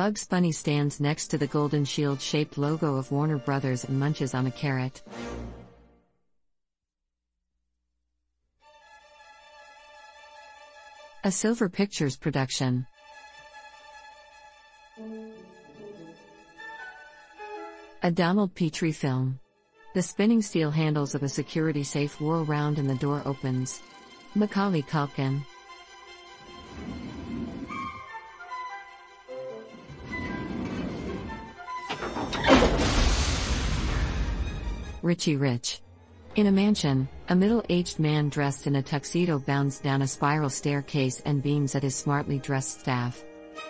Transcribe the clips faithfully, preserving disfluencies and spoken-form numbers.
Bugs Bunny stands next to the golden shield-shaped logo of Warner Brothers and munches on a carrot. A Silver Pictures production. A Donald Petrie film. The spinning steel handles of a security safe whirl round and the door opens. Macaulay Culkin. Richie Rich. In a mansion, a middle-aged man dressed in a tuxedo bounds down a spiral staircase and beams at his smartly dressed staff.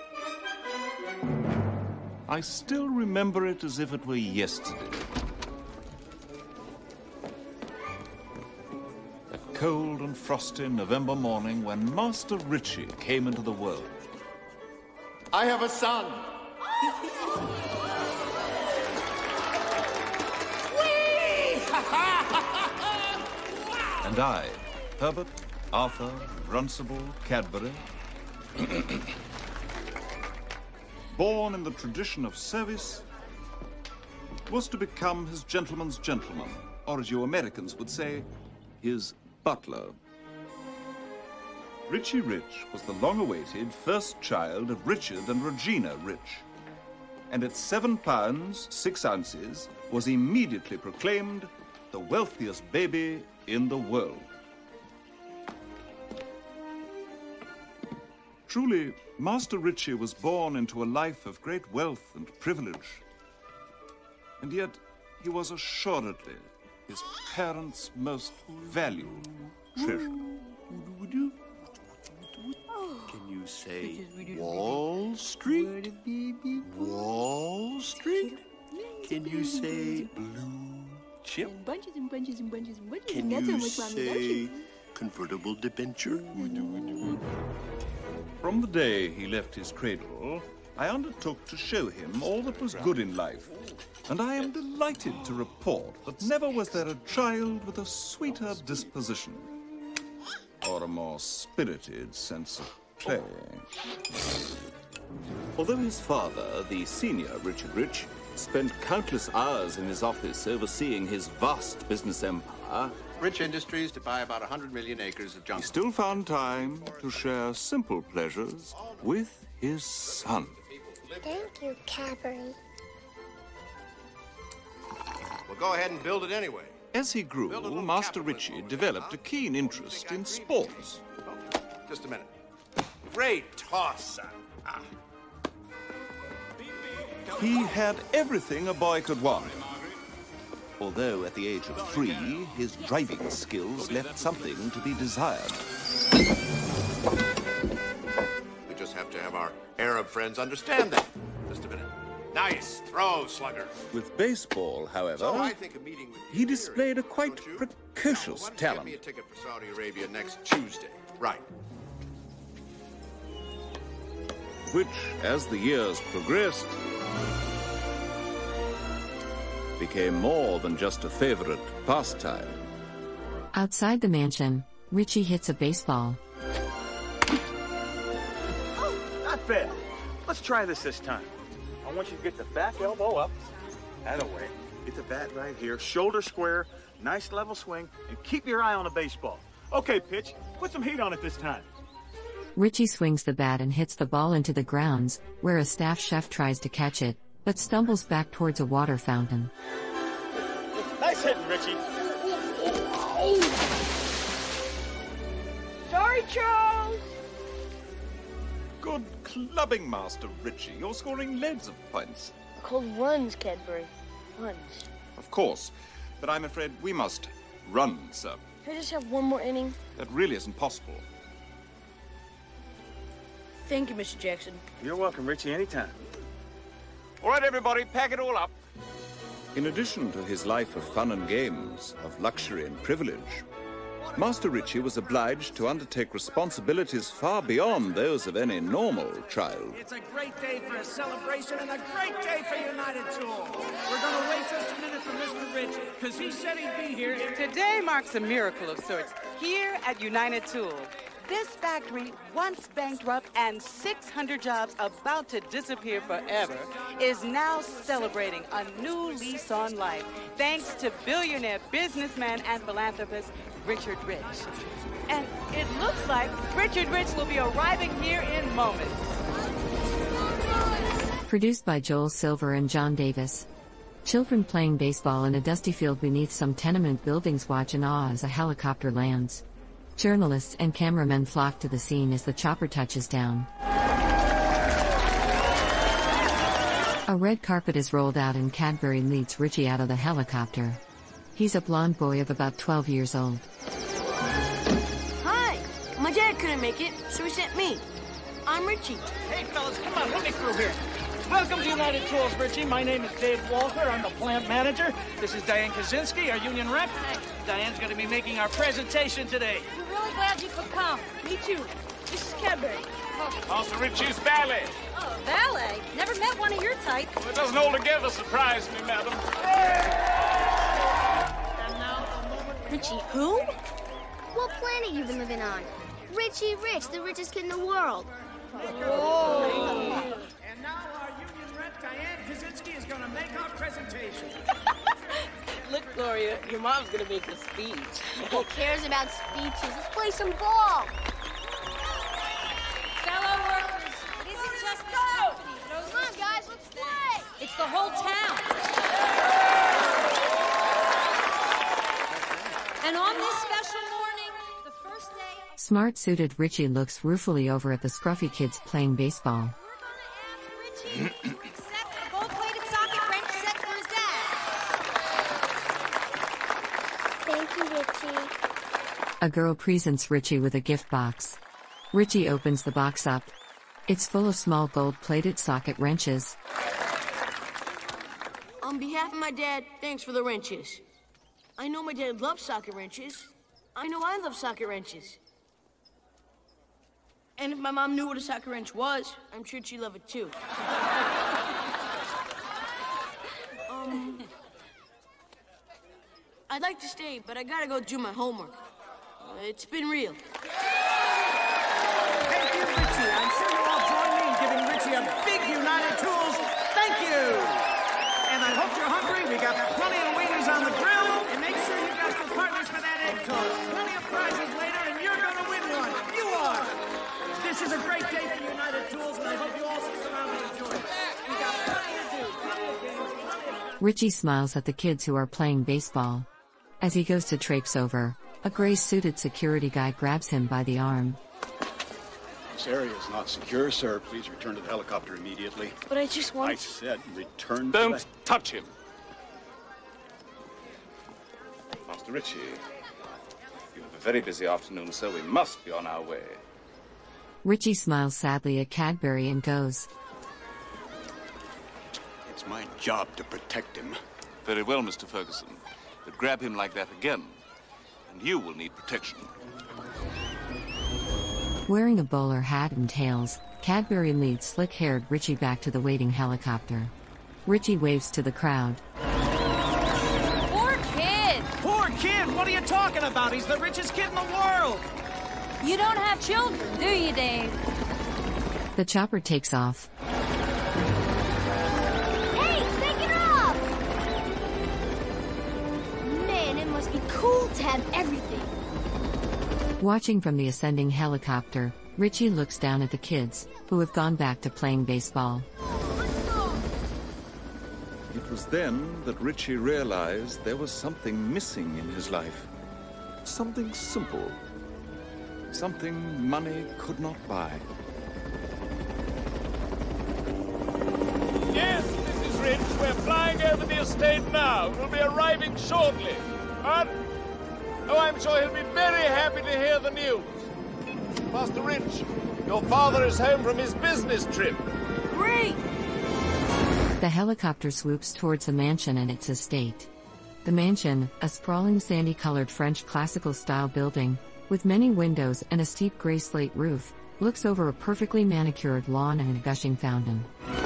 I still remember it as if it were yesterday. A cold and frosty November morning when Master Richie came into the world. I have a son! And I, Herbert, Arthur, Runcible, Cadbury, born in the tradition of service, was to become his gentleman's gentleman, or as you Americans would say, his butler. Richie Rich was the long-awaited first child of Richard and Regina Rich, and at seven pounds, six ounces, was immediately proclaimed the wealthiest baby in the world. Truly, Master Richie was born into a life of great wealth and privilege. And yet, he was assuredly his parents' most valued treasure. Can you say Wall Street? Wall Street? Can you say Blue Chip? Bunches and bunches and bunches and bunches. Can you say convertible debenture? From the day he left his cradle, I undertook to show him all that was good in life, and I am delighted to report that never was there a child with a sweeter disposition, or a more spirited sense of play. Although his father, the senior Richard Rich, spent countless hours in his office overseeing his vast business empire, Rich Industries to buy about one hundred million acres of he jungle. still found time to share simple pleasures with his son. Thank you, Cadbury. Well, go ahead and build it anyway. As he grew, Master Richie developed a keen interest in sports. Oh, just a minute. Great toss, son. Ah. He had everything a boy could want. Although at the age of three, his driving skills left something to be desired. We just have to have our Arab friends understand that. Just a minute. Nice throw, slugger. With baseball, however, So I think a meeting with you he displayed a here, quite don't you? precocious Now, why don't you talent. Get me a ticket for Saudi Arabia next Tuesday. Right. Which, as the years progressed, became more than just a favorite pastime. Outside the mansion, Richie hits a baseball. Oh, not bad. Let's try this this time. I want you to get the back elbow up, that away. Get the bat right here, shoulder square, nice level swing, and keep your eye on the baseball. Okay, pitch. Put some heat on it this time. Richie swings the bat and hits the ball into the grounds, where a staff chef tries to catch it, but stumbles back towards a water fountain. Nice hitting, Richie. Sorry, Charles. Good clubbing, Master Richie. You're scoring loads of points. Called runs, Cadbury. Runs. Of course, but I'm afraid we must run, sir. Can I just have one more inning? That really isn't possible. Thank you, Mister Jackson. You're welcome, Richie, anytime. All right, everybody, pack it all up. In addition to his life of fun and games, of luxury and privilege, Master Richie was obliged to undertake responsibilities far beyond those of any normal child. It's a great day for a celebration and a great day for United Tool. We're going to wait just a minute for Mister Rich, because he said he'd be here. Today marks a miracle of sorts here at United Tool. This factory, once bankrupt and six hundred jobs about to disappear forever, is now celebrating a new lease on life thanks to billionaire businessman and philanthropist Richard Rich. And it looks like Richard Rich will be arriving here in moments. Produced by Joel Silver and John Davis. Children playing baseball in a dusty field beneath some tenement buildings watch in awe as a helicopter lands. Journalists and cameramen flock to the scene as the chopper touches down. A red carpet is rolled out and Cadbury leads Richie out of the helicopter. He's a blonde boy of about twelve years old. Hi! My dad couldn't make it, so he sent me. I'm Richie. Hey, fellas, come on, let me through here. Welcome to United Tools, Richie. My name is Dave Walker. I'm the plant manager. This is Diane Kaczynski, our union rep. Diane's going to be making our presentation today. We're really glad you could come. Me too. This is Cadbury. Master Richie's valet. Oh, valet? Never met one of your type. Well, it doesn't altogether surprise me, madam. And now a moment. Richie who? What planet you been living on? Richie Rich, the richest kid in the world. Whoa. And now our union rep, Diane Kaczynski, is going to make our presentation. Look, Gloria, your mom's going to make a speech. Who cares about speeches? Let's play some ball. Fellow workers, it isn't just this company. Come on, guys, let's play. It's the whole town. And on this special morning, the first day... Smart-suited Richie looks ruefully over at the scruffy kids playing baseball. We're going to ask Richie to accept a gold-plated socket wrench set for his dad. Thank you, Richie. A girl presents Richie with a gift box. Richie opens the box up. It's full of small gold-plated socket wrenches. On behalf of my dad, thanks for the wrenches. I know my dad loves socket wrenches. I know I love socket wrenches. And if my mom knew what a socket wrench was, I'm sure she'd love it too. um, I'd like to stay, but I gotta go do my homework. Uh, it's been real. Thank you, Richie. I'm sure you'll all join me in giving Richie a big United Tools thank you. And I hope you're hungry. We got plenty of wings on the grill. And make sure you got your partners for that egg toast. Plenty of prizes later, and you're going to win one. You are. This is a great day for United Tools, and I hope you all stick around and enjoy it. We got plenty to do. Plenty of games, plenty of... Richie smiles at the kids who are playing baseball. As he goes to traipse over, a gray-suited security guy grabs him by the arm. This area is not secure, sir. Please return to the helicopter immediately. But I just want... I said return Don't to touch him. Master Richie, you have a very busy afternoon, so we must be on our way. Richie smiles sadly at Cadbury and goes. It's my job to protect him. Very well, Mister Ferguson. But grab him like that again, and you will need protection. Wearing a bowler hat and tails, Cadbury leads slick-haired Richie back to the waiting helicopter. Richie waves to the crowd. Poor kid. Poor kid? What are you talking about? He's the richest kid in the world. You don't have children, do you, Dave? The chopper takes off. Hey, take it off! Man, it must be cool to have everything. Watching from the ascending helicopter, Richie looks down at the kids, who have gone back to playing baseball. It was then that Richie realized there was something missing in his life. Something simple. Something money could not buy. Yes, Missus Rich, we're flying over the estate now. We'll be arriving shortly. But, oh, I'm sure he'll be very happy to hear the news. Master Rich, your father is home from his business trip. Great! The helicopter swoops towards the mansion and its estate. The mansion, a sprawling sandy-colored French classical-style building, with many windows and a steep gray slate roof, looks over a perfectly manicured lawn and a gushing fountain.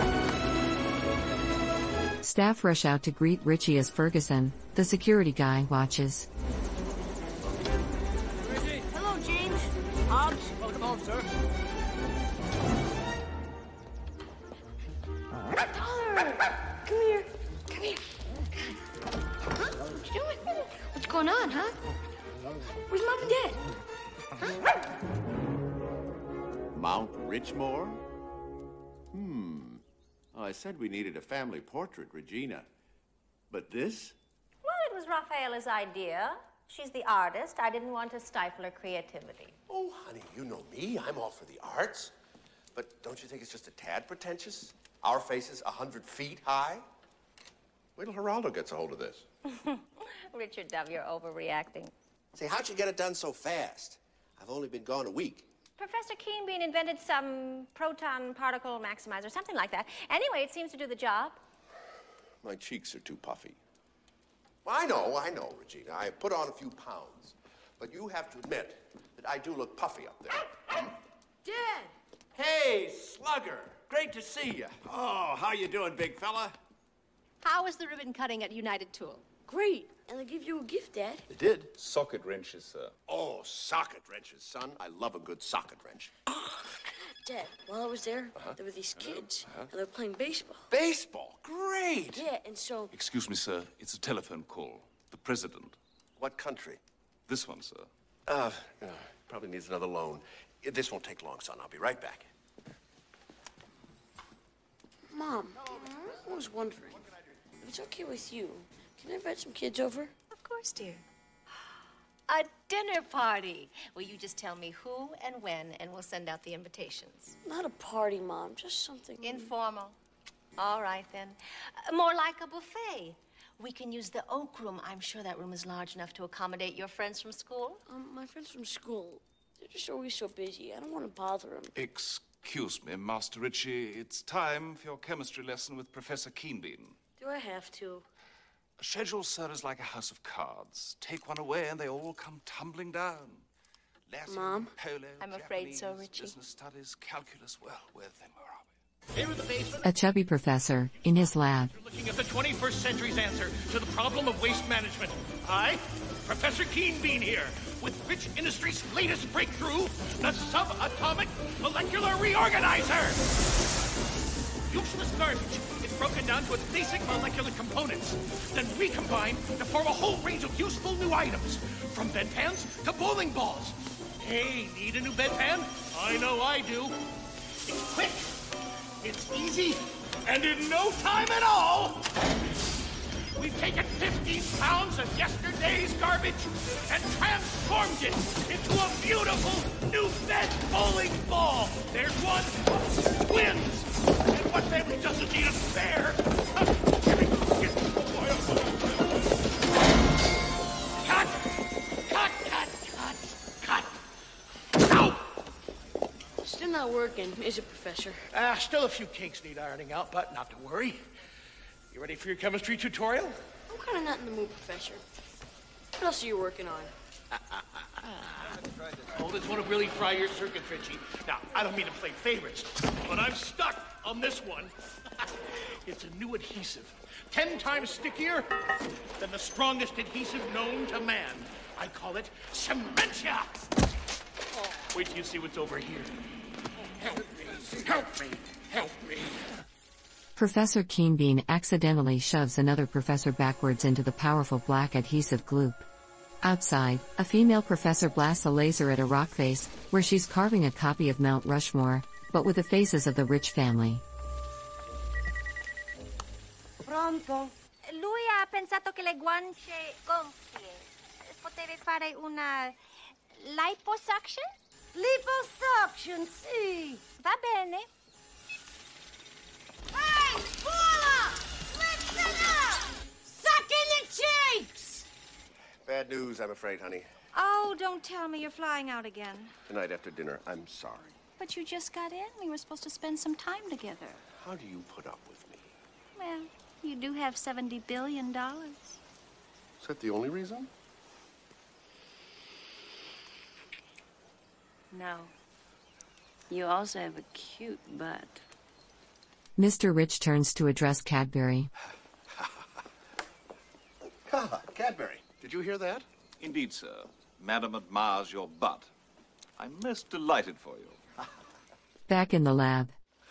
Staff rush out to greet Richie as Ferguson, the security guy, watches. Hello, James. Hobbs? Welcome home, sir. Tyler! Come here. Come here. Huh? What you doing? What's going on, huh? Where's Mom and Dad? Huh? Mount Richmore? Hmm. Oh, I said we needed a family portrait, Regina. But this? Well, it was Rafaela's idea. She's the artist. I didn't want to stifle her creativity. Oh, honey, you know me. I'm all for the arts. But don't you think it's just a tad pretentious? Our faces a hundred feet high? Wait till Geraldo gets a hold of this. Richard Dove, you're overreacting. Say, how'd you get it done so fast? I've only been gone a week. Professor Keenbean invented some proton particle maximizer, something like that. Anyway, it seems to do the job. My cheeks are too puffy. Well, I know, I know, Regina. I put on a few pounds. But you have to admit that I do look puffy up there. Dad! Hey, Slugger. Great to see you. Oh, how you doing, big fella? How was the ribbon cutting at United Tool? Great. And they give you a gift, Dad. They did? Socket wrenches, sir. Oh, socket wrenches, son. I love a good socket wrench. Dad, while I was there, uh-huh. there were these kids, uh-huh. and they were playing baseball. Baseball? Great! Yeah, and so... Excuse me, sir. It's a telephone call. The president. What country? This one, sir. Uh, uh, probably needs another loan. This won't take long, son. I'll be right back. Mom, I was wondering, if it's okay with you, can I invite some kids over? Of course, dear. A dinner party. Well, you just tell me who and when, and we'll send out the invitations. Not a party, Mom. Just something... Informal. All right, then. Uh, more like a buffet. We can use the Oak Room. I'm sure that room is large enough to accommodate your friends from school. Um, my friends from school, they're just always so busy. I don't want to bother them. Excuse me, Master Ritchie. It's time for your chemistry lesson with Professor Keenbean. Do I have to? A schedule, sir, is like a house of cards. Take one away and they all come tumbling down. Latin, Mom? Polo, I'm afraid Japanese, so, Richie. Business studies, calculus. Well, where then where are we? Here in the basement, A chubby professor, in his lab. you're looking at the twenty-first century's answer to the problem of waste management. I, Professor Keenbean here, with Rich Industries' latest breakthrough, the subatomic molecular reorganizer. Useless garbage is broken down to its basic molecular components, then recombined to form a whole range of useful new items, from bedpans to bowling balls. Hey, need a new bedpan? I know I do. It's quick, it's easy, and in no time at all, we've taken fifteen pounds of yesterday's garbage and transformed it into a beautiful new bed bowling ball. There's one, wins. And what family doesn't need a spare? Cut! Cut, cut, cut, cut! Ow! Still not working, is it, Professor? Ah, still a few kinks need ironing out, but not to worry. You ready for your chemistry tutorial? I'm kind of not in the mood, Professor. What else are you working on? Oh, this one will really fry your circuit, Richie. Now, I don't mean to play favorites, but I'm stuck on this one. It's a new adhesive, ten times stickier than the strongest adhesive known to man. I call it Cementia. Oh, wait till you see what's over here. Help me, help me, help me. Professor Keenbean accidentally shoves another professor backwards into the powerful black adhesive gloop. Outside, a female professor blasts a laser at a rock face, where she's carving a copy of Mount Rushmore, but with the faces of the Rich family. Pronto. Lui ha pensato che le guance gonfie potevi fare una liposuction? Liposuction, sì. Va bene. Hey, Paula! Listen up! Suck in the cheeks! Bad news, I'm afraid, honey. Oh, don't tell me you're flying out again. Tonight after dinner, I'm sorry. But you just got in. We were supposed to spend some time together. How do you put up with me? Well, you do have seventy billion dollars. Is that the only reason? No. You also have a cute butt. Mister Rich turns to address Cadbury. Cadbury, did you hear that? Indeed, sir. Madam admires your butt. I'm most delighted for you. Back in the lab.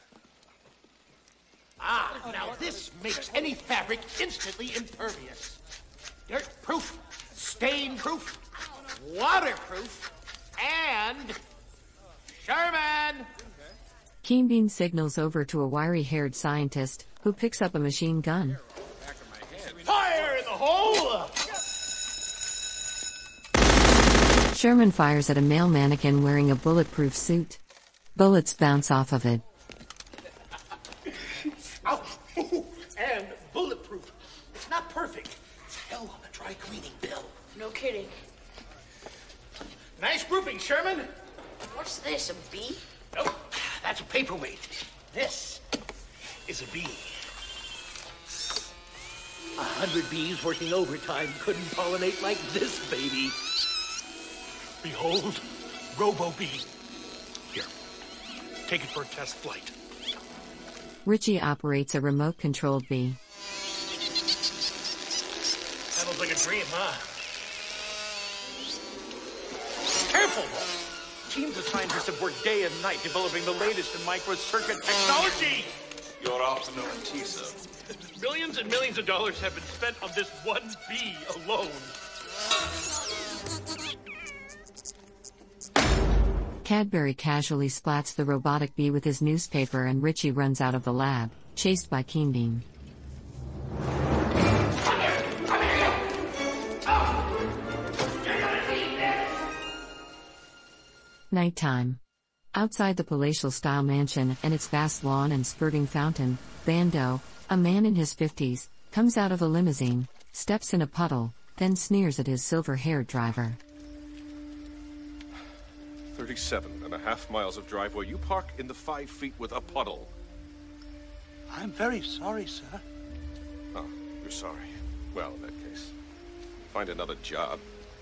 Ah, now this makes any fabric instantly impervious. Dirt-proof, stain-proof, waterproof, and... Sherman! Keenbean signals over to a wiry-haired scientist, who picks up a machine gun. Fire in the hole! Sherman fires at a male mannequin wearing a bulletproof suit. Bullets bounce off of it. Ouch! And bulletproof. It's not perfect. It's hell on the dry cleaning bill. No kidding. Nice grouping, Sherman. What's this, a bee? Nope, that's a paperweight. This is a bee. A hundred bees working overtime couldn't pollinate like this baby. Behold, Robo-Bee. Here, take it for a test flight. Richie operates a remote-controlled bee. That looks like a dream, huh? Careful! Teams of scientists have worked day and night developing the latest in microcircuit technology! Your afternoon tea, sir. Millions and millions of dollars have been spent on this one bee alone. Cadbury casually splats the robotic bee with his newspaper and Richie runs out of the lab, chased by Keenbean. Nighttime. Outside the palatial-style mansion and its vast lawn and spurting fountain, Bando, a man in his fifties, comes out of a limousine, steps in a puddle, then sneers at his silver-haired driver. thirty-seven and a half miles of driveway. You park in the five feet with a puddle. I'm very sorry, sir. Oh, you're sorry. Well, in that case, find another job.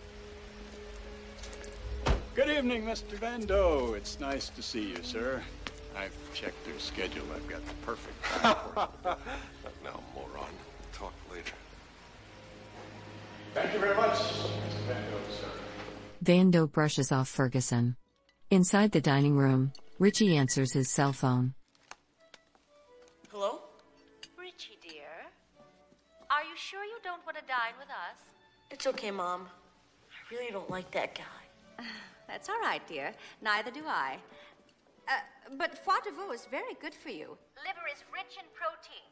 Good evening, Mister Bando. It's nice to see you, sir. I've checked their schedule. I've got the perfect time for you. Now, moron. Talk later. Thank you very much, Mister Bando, sir. Bando brushes off Ferguson. Inside the dining room, Richie answers his cell phone. Hello? Richie, dear. Are you sure you don't want to dine with us? It's okay, Mom. I really don't like that guy. That's all right, dear. Neither do I. Uh, but foie de veau is very good for you. Liver is rich in protein.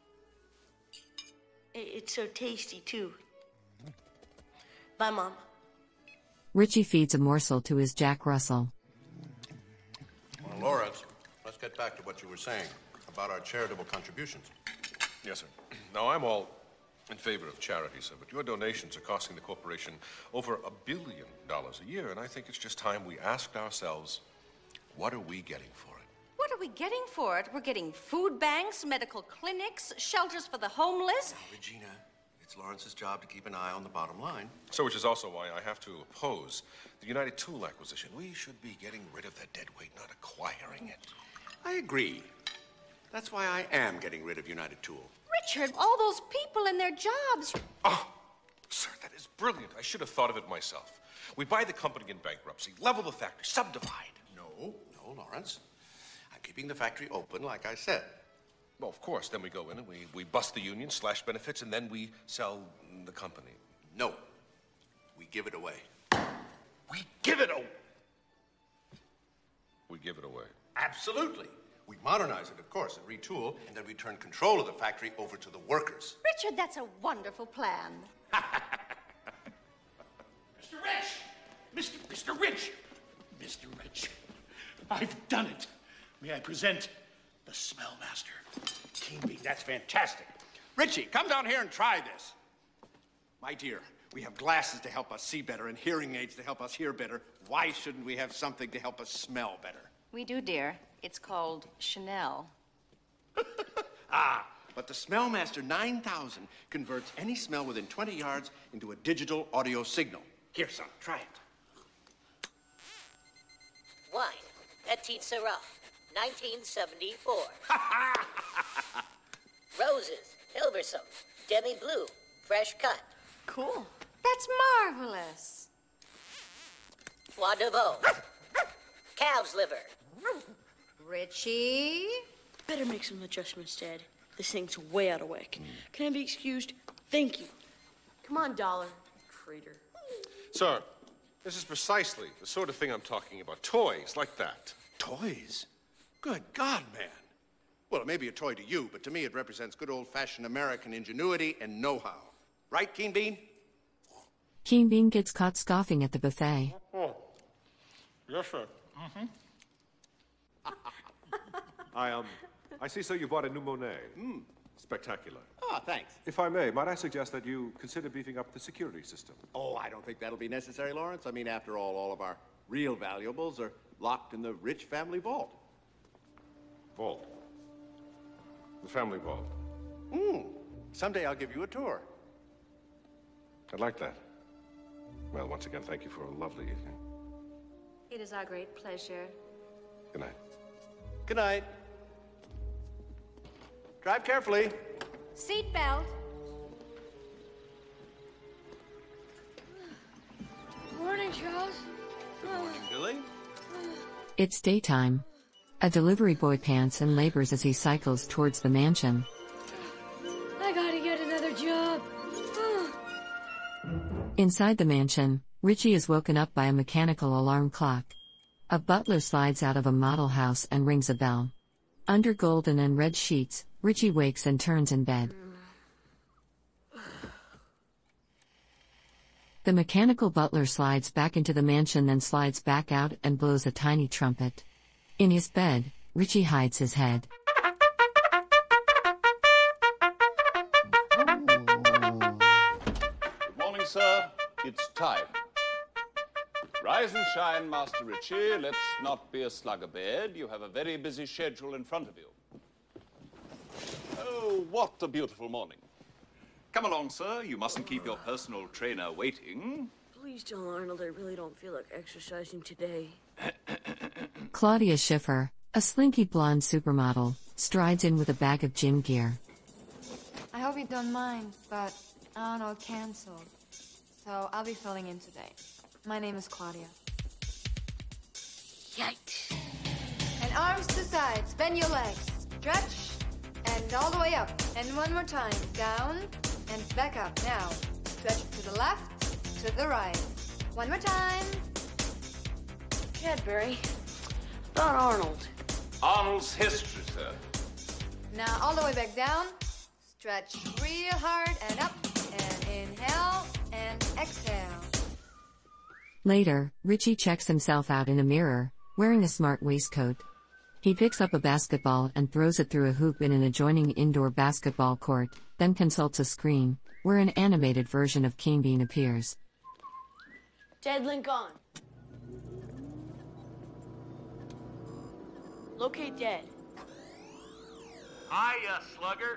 I- It's so tasty, too. Bye, Mom. Richie feeds a morsel to his Jack Russell. Well, Lawrence, let's get back to what you were saying about our charitable contributions. Yes, sir. Now, I'm all in favor of charity, sir, but your donations are costing the corporation over a billion dollars a year, and I think it's just time we asked ourselves, what are we getting for it? What are we getting for it? We're getting food banks, medical clinics, shelters for the homeless. Now, Regina, it's Lawrence's job to keep an eye on the bottom line. So, which is also why I have to oppose the United Tool acquisition. We should be getting rid of that dead weight, not acquiring it. I agree. That's why I am getting rid of United Tool. Richard, all those people and their jobs. Oh, sir, that is brilliant. I should have thought of it myself. We buy the company in bankruptcy, level the factory, subdivide. No, no, Lawrence. I'm keeping the factory open, like I said. Well, of course, then we go in and we, we bust the union, slash benefits, and then we sell the company. No. We give it away. We give it away. We give it away. Absolutely. We modernize it, of course, and retool, and then we turn control of the factory over to the workers. Richard, that's a wonderful plan. Mister Rich! Mister Mister Rich! Mister Rich, I've done it. May I present the Smell Master? Keenbean, that's fantastic. Richie, come down here and try this. My dear, we have glasses to help us see better and hearing aids to help us hear better. Why shouldn't we have something to help us smell better? We do, dear. It's called Chanel. Ah, but the Smellmaster nine thousand converts any smell within twenty yards into a digital audio signal. Here, son, try it. Wine, Petite Sirah, nineteen seventy-four. Roses, Hilversum, Demi Blue, fresh cut. Cool. That's marvelous. Foie de veau. calf's liver. Richie? Better make some adjustments, Dad. This thing's way out of whack. Can I be excused? Thank you. Come on, Dollar. Traitor. Sir, this is precisely the sort of thing I'm talking about. Toys like that. Toys? Good God, man. Well, it may be a toy to you, but to me it represents good old-fashioned American ingenuity and know-how. Right, Keen Bean? Keen Bean gets caught scoffing at the buffet. Oh. Yes, sir. Mm-hmm. I, um, I see, so you bought a new Monet. Hmm. Spectacular. Ah, thanks. If I may, might I suggest that you consider beefing up the security system? Oh, I don't think that'll be necessary, Lawrence. I mean, after all, all of our real valuables are locked in the rich family vault. Vault? The family vault? Hmm. Someday I'll give you a tour. I'd like that. Well, once again, thank you for a lovely evening. It is our great pleasure. Good night. Good night. Drive carefully. Seatbelt. Morning, Charles. Good morning, Billy. It's daytime. A delivery boy pants and labors as he cycles towards the mansion. I gotta get another job. Inside the mansion, Richie is woken up by a mechanical alarm clock. A butler slides out of a model house and rings a bell. Under golden and red sheets, Richie wakes and turns in bed. The mechanical butler slides back into the mansion, then slides back out and blows a tiny trumpet. In his bed, Richie hides his head. Good morning, sir. It's time. Rise and shine, Master Richie. Let's not be a slug abed. You have a very busy schedule in front of you. Oh, what a beautiful morning. Come along, sir. You mustn't keep your personal trainer waiting. Please tell Arnold I really don't feel like exercising today. Claudia Schiffer, a slinky blonde supermodel, strides in with a bag of gym gear. I hope you don't mind, but Arnold canceled. So I'll be filling in today. My name is Claudia. Yikes. And arms to sides, bend your legs, stretch, and all the way up. And one more time, down and back up. Now, stretch to the left, to the right. One more time. Cadbury. Not Arnold. Arnold's history, sir. Now, all the way back down. Stretch real hard and up. And inhale and exhale. Later, Richie checks himself out in a mirror, wearing a smart waistcoat. He picks up a basketball and throws it through a hoop in an adjoining indoor basketball court, then consults a screen, where an animated version of Keen Bean appears. Dead link on. Locate Dad. Hiya, slugger.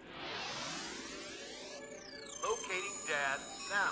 Locating Dad now.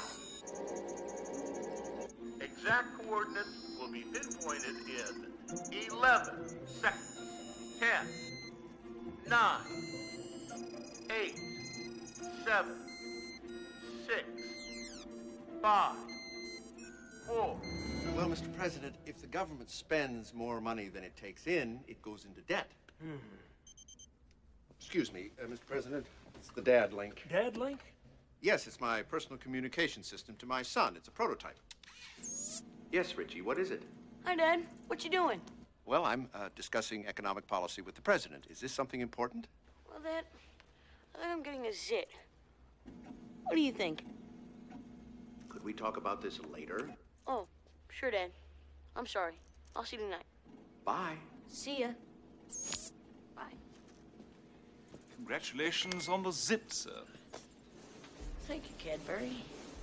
Exact coordinates will be pinpointed in eleven seconds. ten, nine, eight, seven, six, five, four. Well, Mister President, if the government spends more money than it takes in, it goes into debt. Hmm. Excuse me, uh, Mister President, it's the Dad Link. Dad Link? Yes, it's my personal communication system to my son. It's a prototype. Yes, Richie, what is it? Hi, Dad. What you doing? Well, I'm uh, discussing economic policy with the president. Is this something important? Well, Dad, I think I'm getting a zit. What do you think? Could we talk about this later? Oh, sure, Dad. I'm sorry. I'll see you tonight. Bye. See ya. Bye. Congratulations on the zit, sir. Thank you, Cadbury.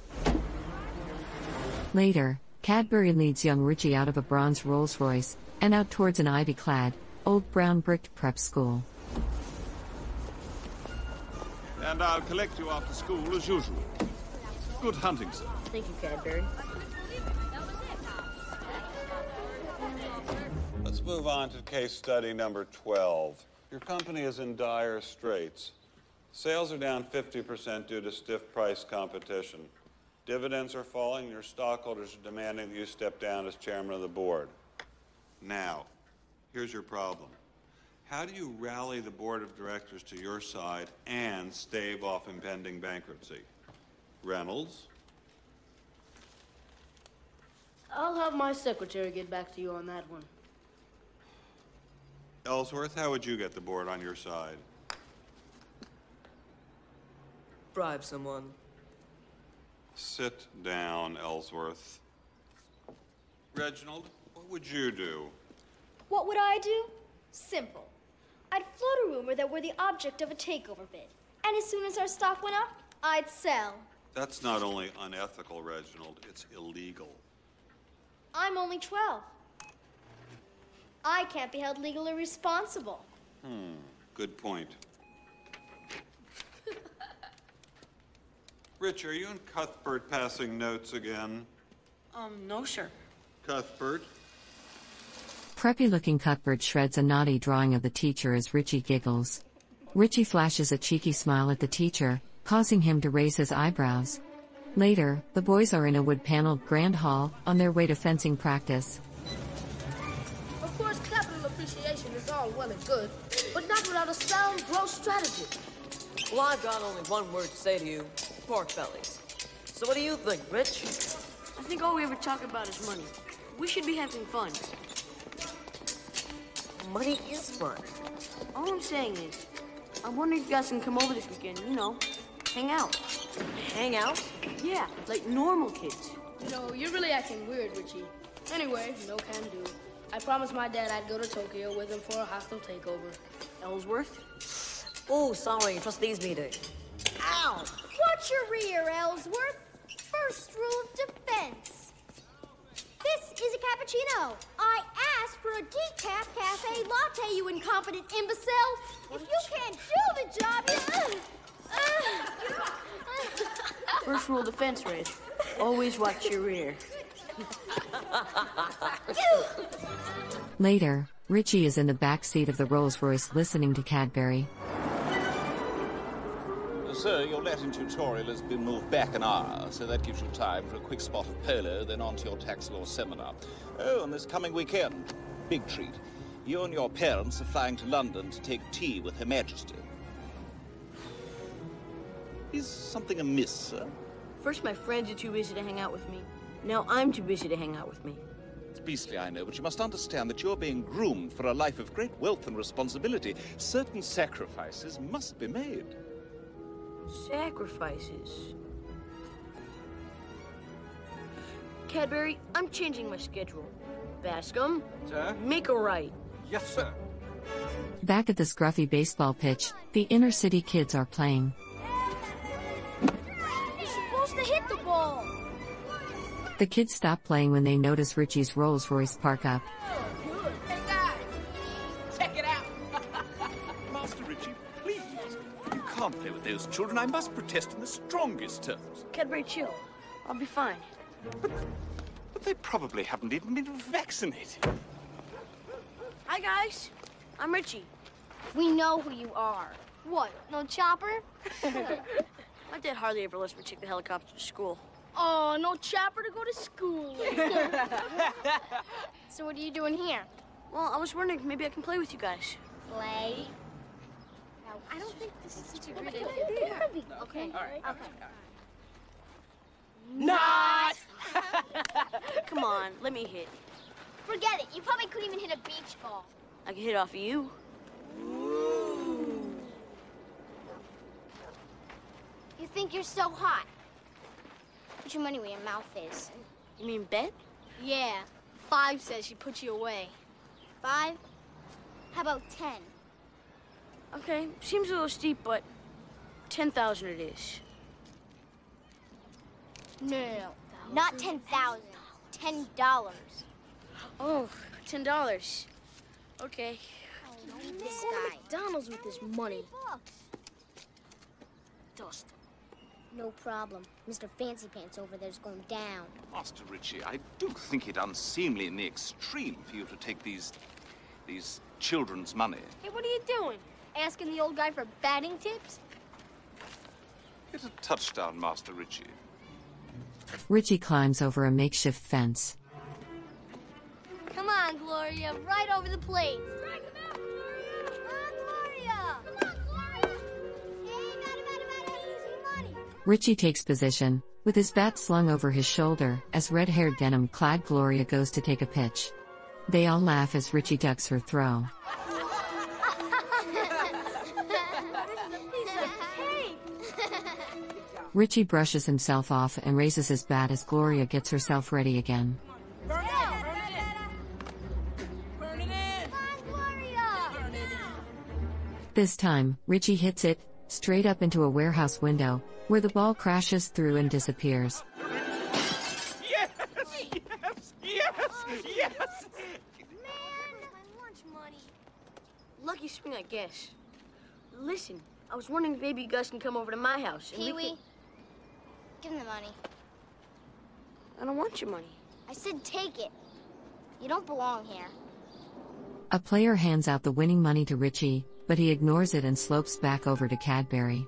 Later, Cadbury leads young Richie out of a bronze Rolls-Royce and out towards an ivy-clad, old brown bricked prep school. And I'll collect you after school as usual. Good hunting, sir. Thank you, Cadbury. Let's move on to case study number twelve. Your company is in dire straits. Sales are down fifty percent due to stiff price competition. Dividends are falling. Your stockholders are demanding that you step down as chairman of the board. Now, here's your problem. How do you rally the board of directors to your side and stave off impending bankruptcy? Reynolds? I'll have my secretary get back to you on that one. Ellsworth, how would you get the board on your side? Bribe someone. Sit down, Ellsworth. Reginald, what would you do? What would I do? Simple. I'd float a rumor that we're the object of a takeover bid. And as soon as our stock went up, I'd sell. That's not only unethical, Reginald, it's illegal. I'm only twelve. I can't be held legally responsible. Hmm, good point. Rich, are you and Cuthbert passing notes again? Um, no, sir. Cuthbert? Preppy-looking Cuthbert shreds a naughty drawing of the teacher as Richie giggles. Richie flashes a cheeky smile at the teacher, causing him to raise his eyebrows. Later, the boys are in a wood-paneled grand hall, on their way to fencing practice. Of course, capital appreciation is all well and good, but not without a sound growth strategy. Well, I've got only one word to say to you. Pork bellies. So what do you think, Rich? I think all we ever talk about is money. We should be having fun. Money is fun. All I'm saying is, I'm wondering if you guys can come over this weekend, you know, hang out. Hang out? Yeah, like normal kids. You know, you're really acting weird, Richie. Anyway, no can do. I promised my dad I'd go to Tokyo with him for a hostile takeover. Ellsworth? Oh, sorry, trustees meeting. Ow! Watch your rear, Ellsworth. First rule of defense. This is a cappuccino. I asked for a decaf cafe latte, you incompetent imbecile. If you can't do the job, you... Uh, uh, First rule of defense, Red. Always watch your rear. Later, Richie is in the back seat of the Rolls-Royce listening to Cadbury. Sir, your Latin tutorial has been moved back an hour, so that gives you time for a quick spot of polo, then on to your tax law seminar. Oh, and this coming weekend, big treat. You and your parents are flying to London to take tea with Her Majesty. Is something amiss, sir? First, my friends are too busy to hang out with me. Now I'm too busy to hang out with me. It's beastly, I know, but you must understand that you're being groomed for a life of great wealth and responsibility. Certain sacrifices must be made. Sacrifices. Cadbury, I'm changing my schedule. Bascom, Sir? make a right. Yes, sir. Back at the scruffy baseball pitch, the inner city kids are playing. You're supposed to hit the ball. The kids stop playing when they notice Richie's Rolls-Royce park up. Hey, guys! Check it out! Master Richie, please. You can't play with those children. I must protest in the strongest terms. Cadbury, chill. I'll be fine. But, but they probably haven't even been vaccinated. Hi, guys. I'm Richie. We know who you are. What, no chopper? My dad hardly ever lets me take the helicopter to school. Oh, no chopper to go to school. So what are you doing here? Well, I was wondering if maybe I can play with you guys. Play? No, I don't think this is such a good idea. Okay. All right. Okay. Not! Come on, let me hit. Forget it. You probably couldn't even hit a beach ball. I can hit off of you. You think you're so hot. Put your money where your mouth is. You mean bet? Yeah. Five says she put you away. Five? How about ten? Okay, seems a little steep, but ten thousand it is. No, no, no. Not ten thousand. Ten dollars. Oh, ten dollars. Okay. This guy. McDonald's with his money. Dust. No problem. Mister Fancy Pants over there's going down. Master Richie, I do think it unseemly in the extreme for you to take these... these children's money. Hey, what are you doing? Asking the old guy for batting tips? Get a touchdown, Master Richie. Richie climbs over a makeshift fence. Come on, Gloria, right over the plate. Strike him out, Gloria! Come on, Gloria! Come on, Gloria! Hey, bada, bada, bada, easy money. Richie takes position, with his bat slung over his shoulder, as red-haired denim-clad Gloria goes to take a pitch. They all laugh as Richie ducks her throw. Richie brushes himself off and raises his bat as Gloria gets herself ready again. Burn it in! Burn it in! Burn it in! Come on, Gloria! Burn it in! This time, Richie hits it, straight up into a warehouse window, where the ball crashes through and disappears. Yes! Yes! Yes! Yes! Man, my lunch money. Lucky swing, I guess. Listen, I was wondering if maybe you guys can come over to my house. and we Pee-wee, can- give him the money. I don't want your money. I said take it. You don't belong here. A player hands out the winning money to Richie, but he ignores it and slopes back over to Cadbury.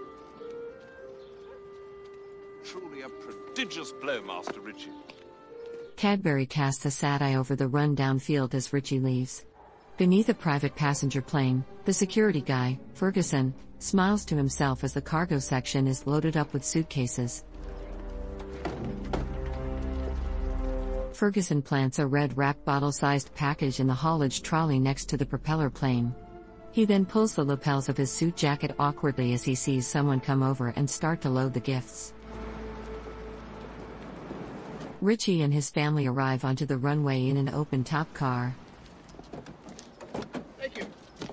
Truly a prodigious blow, Master Richie. Cadbury casts a sad eye over the run-down field as Richie leaves. Beneath a private passenger plane, the security guy, Ferguson, smiles to himself as the cargo section is loaded up with suitcases. Ferguson plants a red wrap bottle-sized package in the haulage trolley next to the propeller plane. He then pulls the lapels of his suit jacket awkwardly as he sees someone come over and start to load the gifts. Richie and his family arrive onto the runway in an open-top car. Thank you.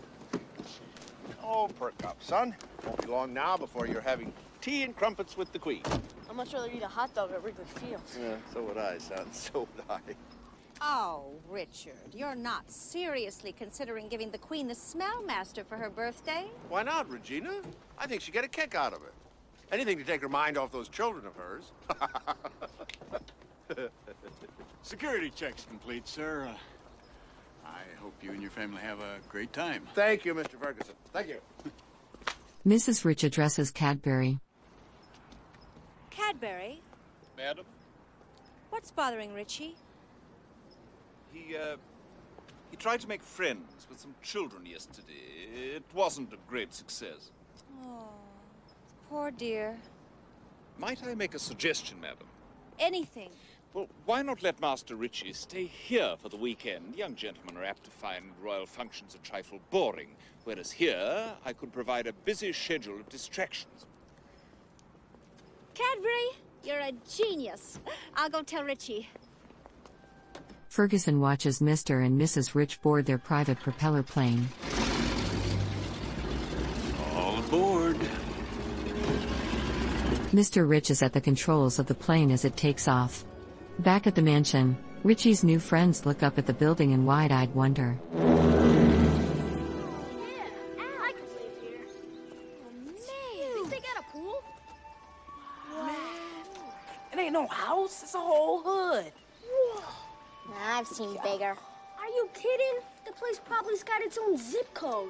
Oh, perk up, son. Won't be long now before you're having tea and crumpets with the Queen. I'd much rather eat a hot dog at Wrigley Field. Yeah, so would I, son. So would I. Oh, Richard, you're not seriously considering giving the Queen the Smell Master for her birthday? Why not, Regina? I think she'd get a kick out of it. Anything to take her mind off those children of hers. Security check's complete, sir. Uh, I hope you and your family have a great time. Thank you, Mister Ferguson. Thank you. Missus Rich addresses Cadbury. Cadbury, Madam? what's bothering Richie? He, uh, he tried to make friends with some children yesterday. It wasn't a great success. Oh, poor dear. Might I make a suggestion, madam? Anything. Well, why not let Master Richie stay here for the weekend? Young gentlemen are apt to find royal functions a trifle boring, whereas here I could provide a busy schedule of distractions. Cadbury, you're a genius. I'll go tell Richie. Ferguson watches Mister and Missus Rich board their private propeller plane. All aboard. Mister Rich is at the controls of the plane as it takes off. Back at the mansion, Richie's new friends look up at the building in wide-eyed wonder. I could live here. Oh, man. Think they got a pool? It ain't no house, it's a whole hood. Nah, I've seen bigger. Are you kidding? The place probably's got its own zip code.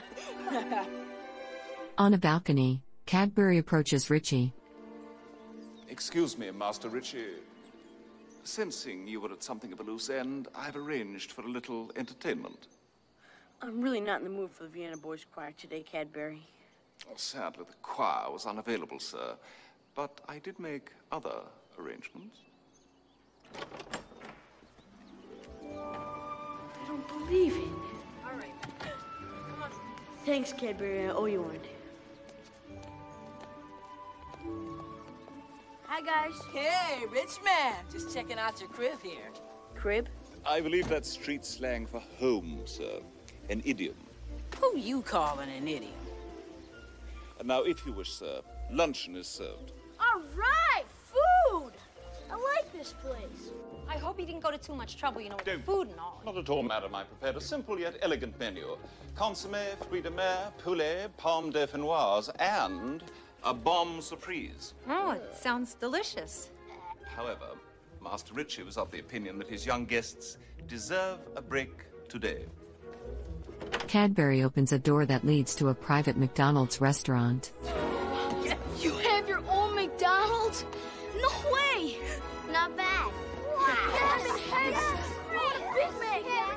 On a balcony, Cadbury approaches Richie. Excuse me, Master Richie. Sensing you were at something of a loose end, I've arranged for a little entertainment. I'm really not in the mood for the Vienna Boys Choir today, Cadbury. Oh, sadly, the choir was unavailable, sir. But I did make other arrangements. I don't believe it. All right. Come on. Thanks, Cadbury. I owe you one. Hi, guys. Hey, rich man. Just checking out your crib here. Crib? I believe that's street slang for home, sir. An idiom. Who you calling an idiot? And now, if you wish, sir, luncheon is served. All right, food. I like this place. I hope you didn't go to too much trouble, you know, with Don't. food and all. Not at all, madam. I prepared a simple yet elegant menu. Consommé, fruits de mer, poulet, pomme dauphinoise, and a bombe surprise. Oh, it sounds delicious. However, Master Richie was of the opinion that his young guests deserve a break today. Cadbury opens a door that leads to a private McDonald's restaurant. You have your own McDonald's? No way. Not bad. Wow. What a Big Mac.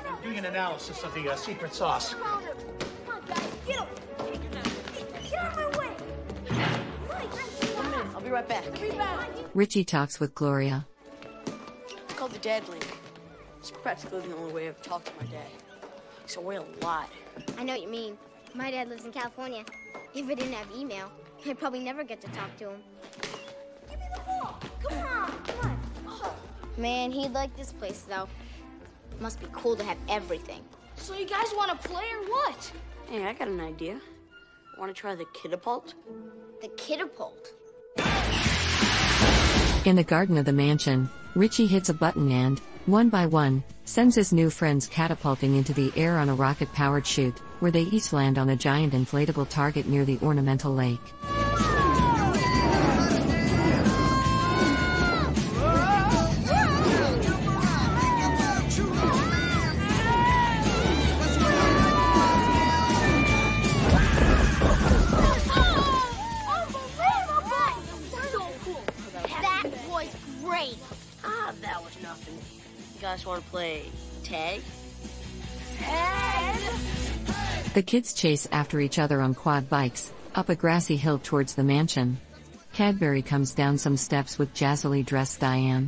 an analysis of the uh, secret sauce. Come on, guys, get him! Get out of my way! One minute, I'll be right back. Richie talks with Gloria. It's called the Dad Link. It's practically the only way I've talked to my dad. He's away a lot. I know what you mean. My dad lives in California. If I didn't have email, I'd probably never get to talk to him. Give me the ball! Come on! Come on! Oh. Man, he'd like this place, though. Must be cool to have everything. So you guys want to play or what? Hey, I got an idea. Want to try the Kitapult? The Kitapult? In the garden of the mansion, Richie hits a button and, one by one, sends his new friends catapulting into the air on a rocket-powered chute, where they each land on a giant inflatable target near the ornamental lake. You guys want to play tag? Tag! The kids chase after each other on quad bikes, up a grassy hill towards the mansion. Cadbury comes down some steps with jazzily dressed Diane.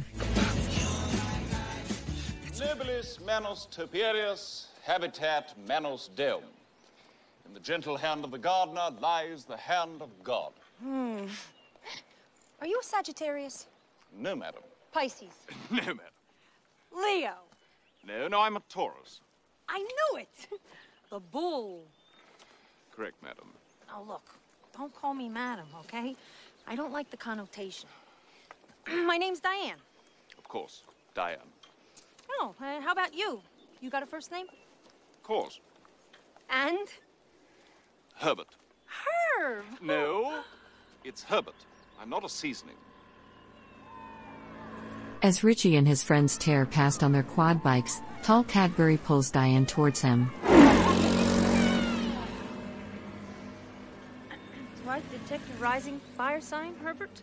Nobilis manus topiarius, habitat manus deum. In the gentle hand of the gardener lies the hand of God. Hmm. Are you a Sagittarius? No, madam. Pisces? No, madam. Leo? No, no, I'm a Taurus. I knew it! The bull. Correct, madam. Oh, look, don't call me madam, okay? I don't like the connotation. My name's Diane. Of course, Diane. Oh, uh, how about you? You got a first name? Of course. And? Herbert. Herb? No, it's Herbert. I'm not a seasoning. As Richie and his friends tear past on their quad bikes, tall Cadbury pulls Diane towards him. Do I detect a rising fire sign, Herbert?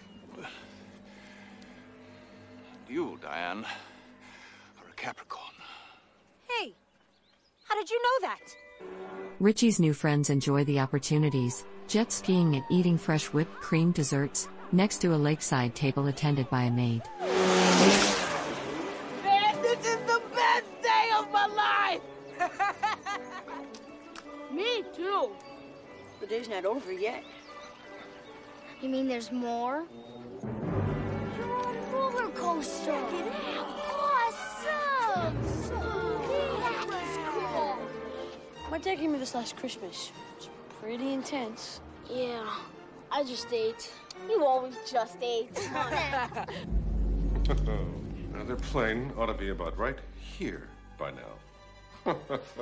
You, Diane, are a Capricorn. Hey, how did you know that? Richie's new friends enjoy the opportunities, jet skiing and eating fresh whipped cream desserts, next to a lakeside table attended by a maid. Man, this is the best day of my life! Me too. The day's not over yet. You mean there's more? You're on a roller coaster! Check it out! Awesome! So that was cool! My dad gave me this last Christmas. It's pretty intense. Yeah, I just ate. You always just ate. Now, their plane ought to be about right here by now.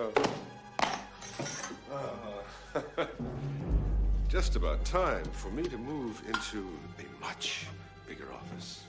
uh, just about time for me to move into a much bigger office.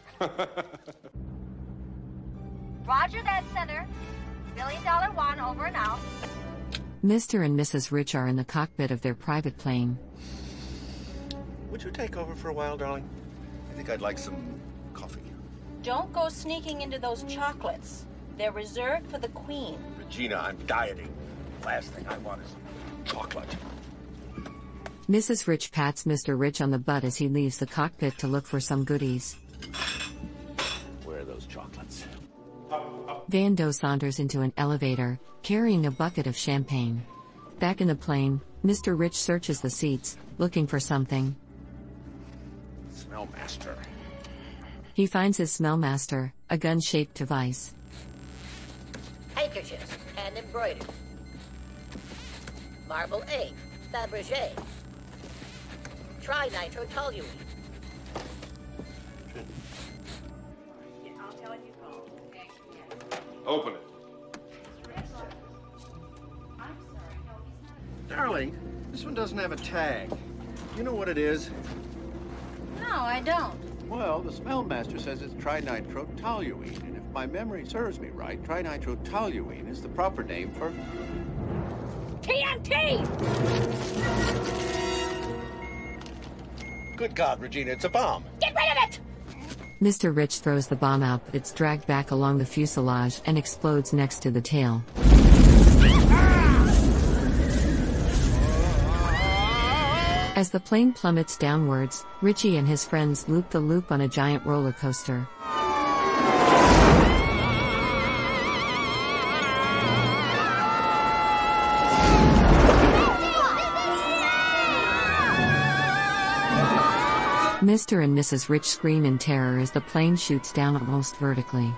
Roger that, Center. Billion dollar one over and out. Mister and Missus Rich are in the cockpit of their private plane. Would you take over for a while, darling? I think I'd like some coffee. Don't go sneaking into those chocolates. They're reserved for the Queen. Regina, I'm dieting. Last thing I want is chocolate. Missus Rich pats Mister Rich on the butt as he leaves the cockpit to look for some goodies. Where are those chocolates? Van Doe saunters into an elevator, carrying a bucket of champagne. Back in the plane, Mister Rich searches the seats, looking for something. Smell master. He finds his smell master, a gun-shaped device. Handkerchiefs, hand embroidered. Marble egg, Fabergé. Trinitrotoluene. Open it. Darling, this one doesn't have a tag. You know what it is? No, I don't. Well, the smell master says it's trinitrotoluene, and if my memory serves me right, trinitrotoluene is the proper name for... T N T! Good God, Regina, it's a bomb. Get rid of it! Mister Rich throws the bomb out, but it's dragged back along the fuselage and explodes next to the tail. As the plane plummets downwards, Richie and his friends loop the loop on a giant roller coaster. Mister and Missus Rich scream in terror as the plane shoots down almost vertically.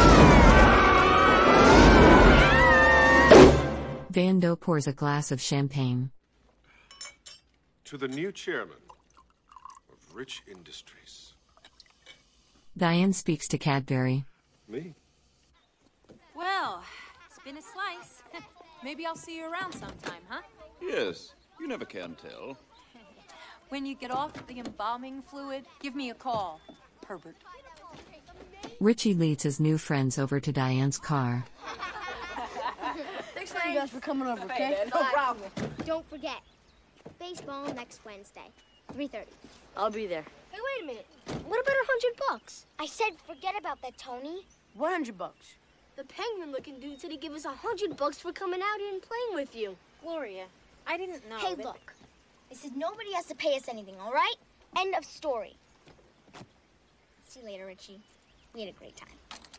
Van Doe pours a glass of champagne. To the new chairman of Rich Industries. Diane speaks to Cadbury. Me? Well, it's been a slice. Maybe I'll see you around sometime, huh? Yes, you never can tell. When you get off the embalming fluid, give me a call, Herbert. Richie leads his new friends over to Diane's car. Thanks for you guys for coming over, okay? No problem. Don't forget, baseball next Wednesday, three thirty. I'll be there. Hey, wait a minute. What about a hundred bucks? I said forget about that, Tony. one hundred bucks. The penguin-looking dude said he'd give us a hundred bucks for coming out here and playing with you. Gloria, I didn't know. Hey, that... look. I said nobody has to pay us anything, all right? End of story. See you later, Richie. We had a great time.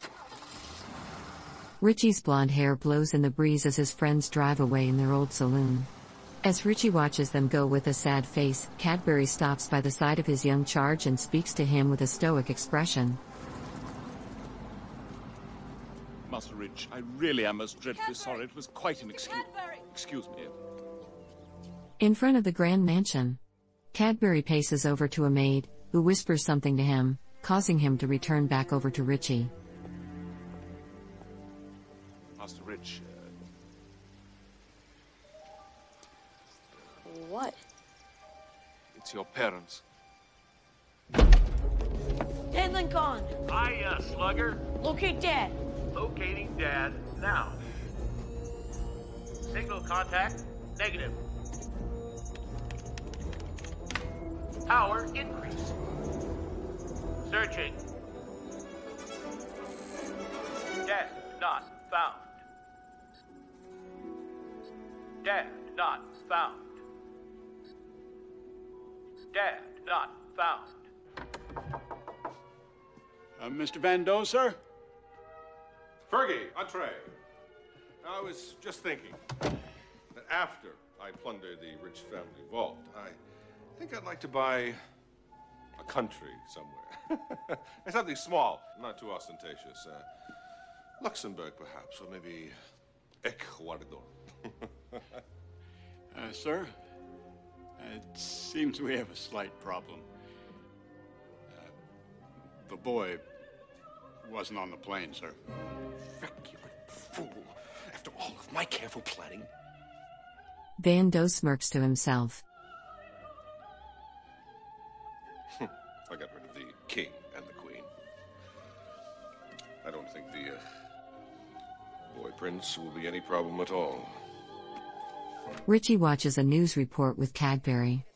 Richie's blonde hair blows in the breeze as his friends drive away in their old saloon. As Richie watches them go with a sad face, Cadbury stops by the side of his young charge and speaks to him with a stoic expression. Master Rich, I really am most dreadfully sorry. It was quite an excuse. Excuse me. In front of the grand mansion, Cadbury paces over to a maid, who whispers something to him, causing him to return back over to Richie. Master Rich. Uh... What? It's your parents. Dad Lincoln! Hiya, Slugger. Locate Dad. Locating Dad now. Signal contact negative. Power increase. Searching. Dad not found. Dad not found. Dad not found. Uh, Mister Van Doe, sir? Fergie, entree. I was just thinking that after I plunder the Rich family vault, I think I'd like to buy a country somewhere. Something small, not too ostentatious. Uh, Luxembourg, perhaps, or maybe Ecuador. uh, sir, it seems we have a slight problem. Uh, the boy wasn't on the plane, sir. Frick, you fool. After all of my careful planning. Van Doe smirks to himself. I got rid of the king and the queen. I don't think the uh, boy prince will be any problem at all. Richie watches a news report with Cadbury.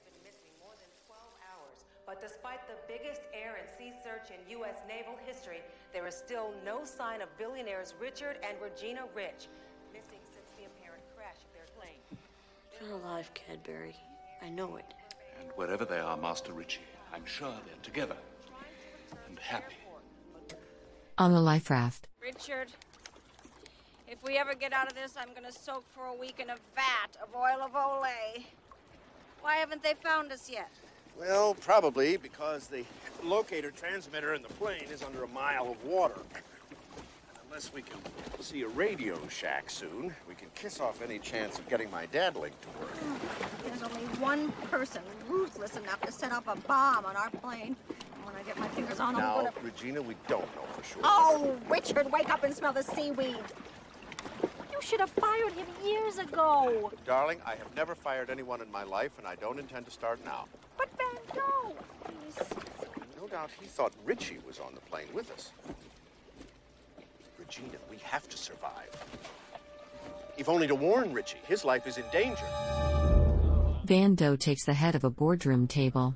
But despite the biggest air and sea search in U S naval history, there is still no sign of billionaires Richard and Regina Rich, missing since the apparent crash of their plane. They're alive, Cadbury. I know it. And wherever they are, Master Richie, I'm sure they're together and happy. On the life raft, Richard, if we ever get out of this, I'm gonna soak for a week in a vat of oil of Olay. Why haven't they found us yet? Well, probably because the locator transmitter in the plane is under a mile of water. And unless we can see a Radio Shack soon, we can kiss off any chance of getting my dad link to work. There's only one person ruthless enough to set off a bomb on our plane. And when I get my fingers on him, I'm Now, gonna... Regina, we don't know for sure. Oh, Richard, wake up and smell the seaweed. You should have fired him years ago. Darling, I have never fired anyone in my life, and I don't intend to start now. But Van Doe, please. No doubt he thought Richie was on the plane with us. Regina, we have to survive. If only to warn Richie. His life is in danger. Van Doe takes the head of a boardroom table.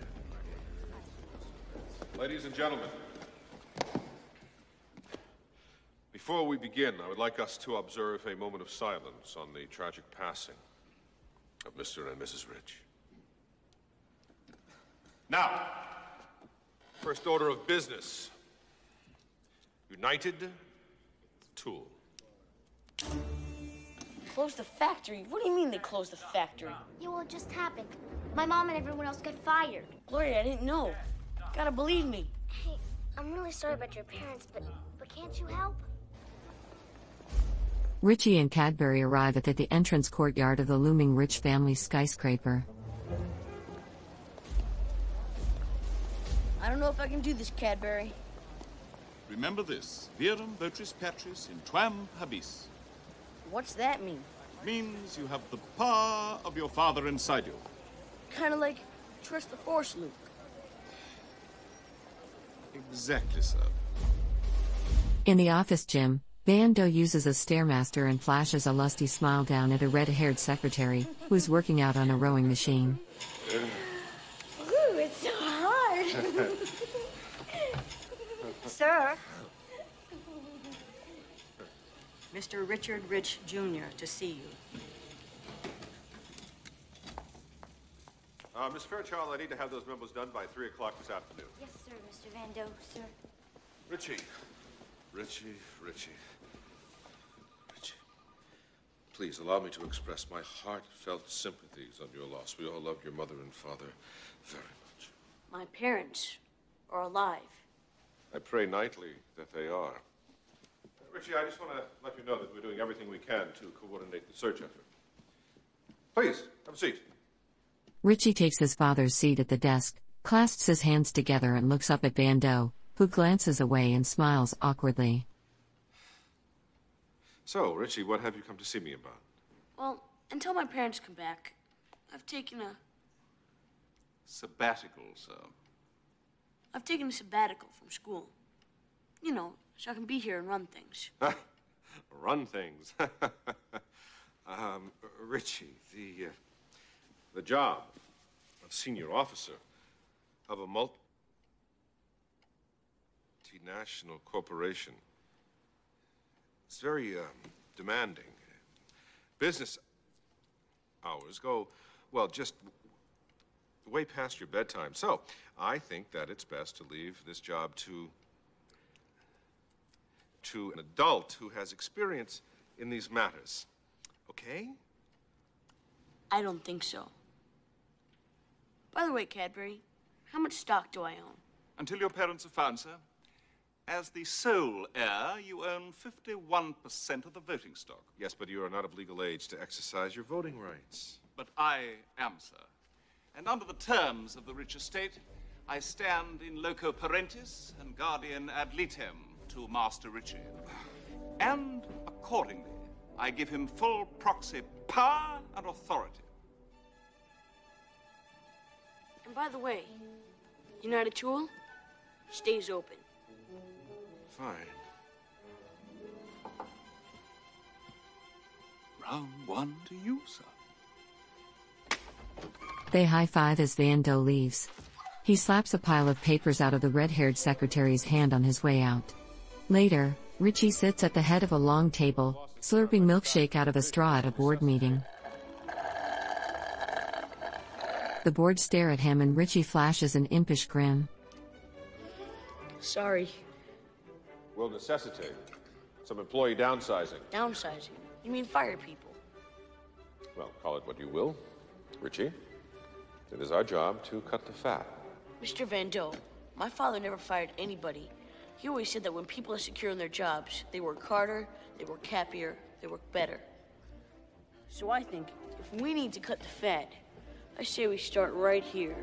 Ladies and gentlemen, before we begin, I would like us to observe a moment of silence on the tragic passing of Mister and Missus Rich. Now, first order of business. United Tool. Close the factory? What do you mean they closed the factory? Yeah, well, it just happened. My mom and everyone else got fired. Gloria, I didn't know. Gotta believe me. Hey, I'm really sorry about your parents, but but can't you help? Richie and Cadbury arrive at the entrance courtyard of the looming Rich family skyscraper. I don't know if I can do this, Cadbury. Remember this, virum votris patris in tuam habis. What's that mean? Means you have the power of your father inside you. Kind of like trust the Force, Luke. Exactly, sir. In the office gym, Bando uses a Stairmaster and flashes a lusty smile down at a red-haired secretary, who's working out on a rowing machine. Ooh, it's so hard. Sir. Mister Richard Rich Junior to see you. Uh, Miss Fairchild, I need to have those memos done by three o'clock this afternoon. Yes, sir, Mister Van Doe, sir. Richie. Richie, Richie. Richie. Please allow me to express my heartfelt sympathies on your loss. We all loved your mother and father very much. My parents are alive. I pray nightly that they are. Richie, I just want to let you know that we're doing everything we can to coordinate the search effort. Please, have a seat. Richie takes his father's seat at the desk, clasps his hands together and looks up at Bando, who glances away and smiles awkwardly. So, Richie, what have you come to see me about? Well, until my parents come back, I've taken a... Sabbatical, sir. I've taken a sabbatical from school. You know, so I can be here and run things. Run things. um, Richie, the, uh, the job of senior officer of a multinational corporation is very uh, demanding. Business hours go, well, just way past your bedtime. So I think that it's best to leave this job to to an adult who has experience in these matters. Okay? I don't think so. By the way, Cadbury, how much stock do I own? Until your parents are found, sir. As the sole heir, you own fifty-one percent of the voting stock. Yes, but you are not of legal age to exercise your voting rights. But I am, sir. And under the terms of the rich estate, I stand in loco parentis and guardian ad litem to Master Richie. And accordingly, I give him full proxy power and authority. And by the way, United Tool stays open. Fine. Round one to you, sir. They high-five as Van Doe leaves. He slaps a pile of papers out of the red-haired secretary's hand on his way out. Later, Richie sits at the head of a long table, slurping milkshake out of a straw at a board meeting. The board stare at him and Richie flashes an impish grin. Sorry. Will necessitate some employee downsizing. Downsizing? You mean fire people? Well, call it what you will, Richie. It is our job to cut the fat. Mister Van Doe, my father never fired anybody. He always said that when people are secure in their jobs, they work harder, they work happier, they work better. So I think if we need to cut the fat, I say we start right here.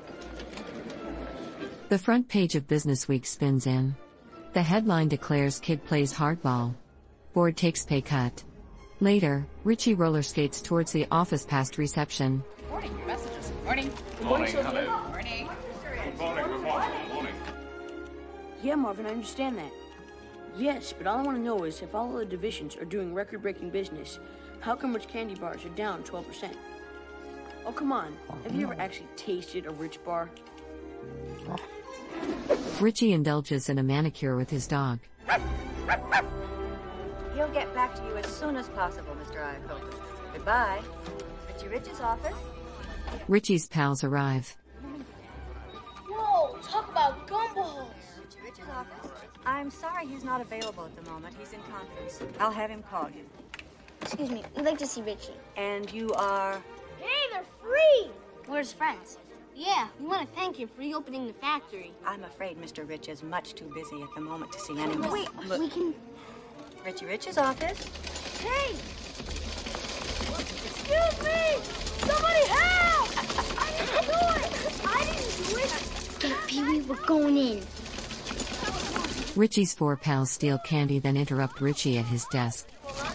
The front page of Business Week spins in. The headline declares kid plays hardball. Board takes pay cut. Later, Richie roller skates towards the office past reception. Morning, your messages. Morning. Good morning, Morning. Sylvia. Morning. Good morning, good morning, good morning. Yeah, Marvin, I understand that. Yes, but all I want to know is if all of the divisions are doing record-breaking business, how come Rich candy bars are down twelve percent? Oh, come on. Have you ever actually tasted a Rich bar? Richie indulges in a manicure with his dog. He'll get back to you as soon as possible, Mister Iacocca. Goodbye. Richie Rich's office. Richie's pals arrive. about gumballs? Rich's office. I'm sorry he's not available at the moment. He's in conference. I'll have him call you. Excuse me, we'd like to see Richie. And you are? Hey, they're free! We're his friends. Yeah, we want to thank him for reopening the factory. I'm afraid Mister Rich is much too busy at the moment to see anyone. Wait, Look. we can... Richie Rich's office. Hey! Excuse me! Somebody help! I didn't do it! I didn't do it! Hey, Pee-wee, we're going in. Richie's four pals steal candy, then interrupt Richie at his desk.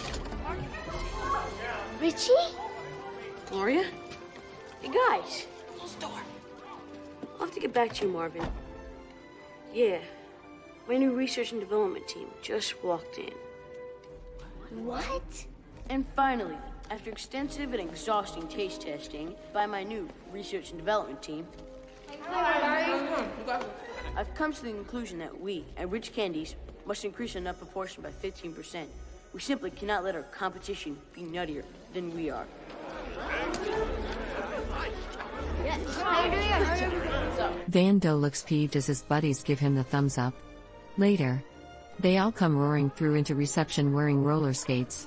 Richie? Gloria? Hey, guys. Close the door. I'll have to get back to you, Marvin. Yeah. My new research and development team just walked in. What? And finally, after extensive and exhausting taste testing by my new research and development team, I've come to the conclusion that we, at Rich Candies, must increase our nut proportion by fifteen percent. We simply cannot let our competition be nuttier than we are. Van Doe looks peeved as his buddies give him the thumbs up. Later, they all come roaring through into reception wearing roller skates.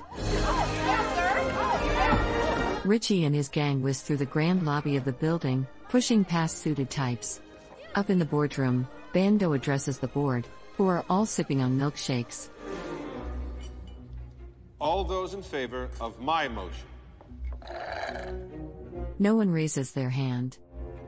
Richie and his gang whiz through the grand lobby of the building, pushing past suited types. Up in the boardroom, Van Doe addresses the board, who are all sipping on milkshakes. All those in favor of my motion? No one raises their hand.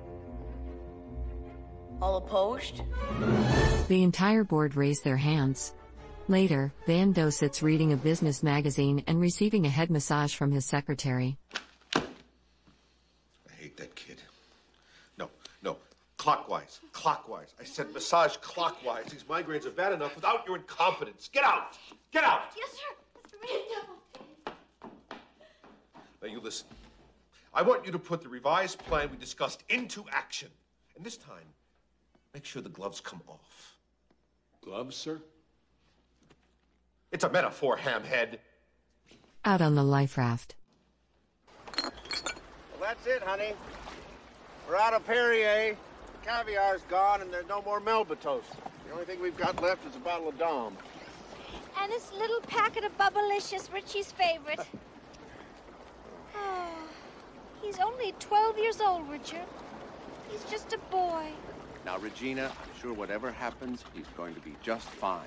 All opposed? The entire board raise their hands. Later, Van Doe sits reading a business magazine and receiving a head massage from his secretary. I hate that kid. No, no. Clockwise. Clockwise. I said massage clockwise. These migraines are bad enough without your incompetence. Get out! Get out! Yes, sir. Mister Van Doe. Now you listen. I want you to put the revised plan we discussed into action. And this time, make sure the gloves come off. Gloves, sir? It's a metaphor, hamhead. Out on the life raft. Well, that's it, honey. We're out of Perrier. Caviar's gone, and there's no more Melba toast. The only thing we've got left is a bottle of Dom. And this little packet of Bubblicious, Richie's favorite. Oh, he's only twelve years old, Richard. He's just a boy. Now, Regina, I'm sure whatever happens, he's going to be just fine.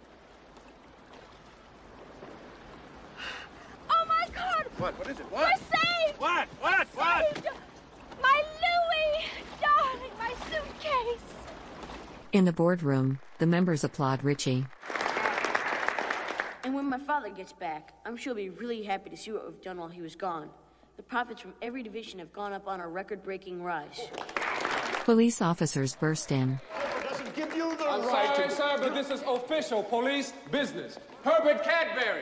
Oh, my God! What? What is it? We're What? saved! What? What? What? Saved! My Louie! Darling, my suitcase! In the boardroom, the members applaud Richie. And when my father gets back, I'm sure he'll be really happy to see what we've done while he was gone. The profits from every division have gone up on a record-breaking rise. Police officers burst in. Doesn't give you the I'm right sorry, to... sir, but this is official police business. Herbert Cadbury.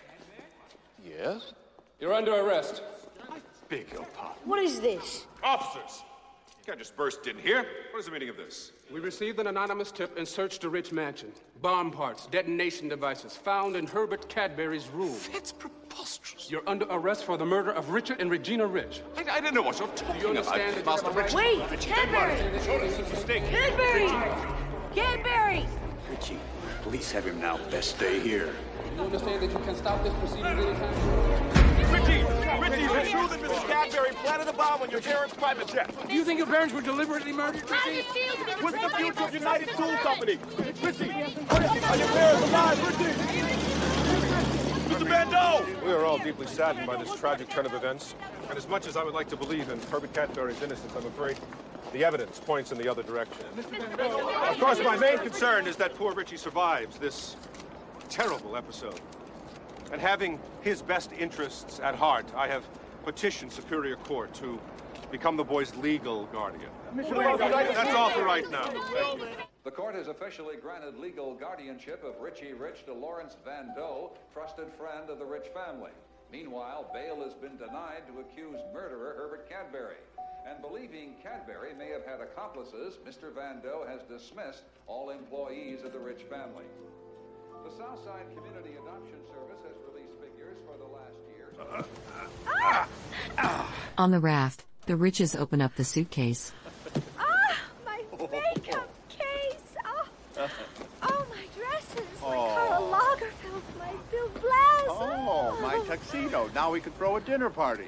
Yes? You're under arrest. Beg your pardon. What is this? Officers! You can't just burst in here. What is the meaning of this? We received an anonymous tip and searched the Rich mansion. Bomb parts, detonation devices found in Herbert Cadbury's room. That's preposterous. You're under arrest for the murder of Richard and Regina Rich. I, I didn't know what you're talking Do you understand about. that you Master have a Rich. right- Wait! Cadbury! Cadbury! Cadbury! Richie, police have him now. Best stay here. Do you understand that you can stop this proceeding anytime? Richie! Richie, is it true that Mister Cadbury planted a bomb on your parents' private jet? Do you think your parents were deliberately murdered, Richie? What's the future of United Tool Company? Richie, are your parents alive, Richie? Mister Van Doe! We are all deeply saddened by this tragic turn of events. And as much as I would like to believe in Herbert Cadbury's innocence, I'm afraid the evidence points in the other direction. Of course, my main concern is that poor Richie survives this terrible episode. And having his best interests at heart, I have petitioned Superior Court to become the boy's legal guardian. That's all for right now. Thank you. The court has officially granted legal guardianship of Richie Rich to Lawrence Van Doe, trusted friend of the Rich family. Meanwhile, bail has been denied to accused murderer Herbert Cadbury. And believing Cadbury may have had accomplices, Mister Van Doe has dismissed all employees of the Rich family. The Southside Community Adoption Service has released figures for the last year. On the raft, the Riches open up the suitcase. Ah, my makeup cake! tuxedo. Now we can throw a dinner party.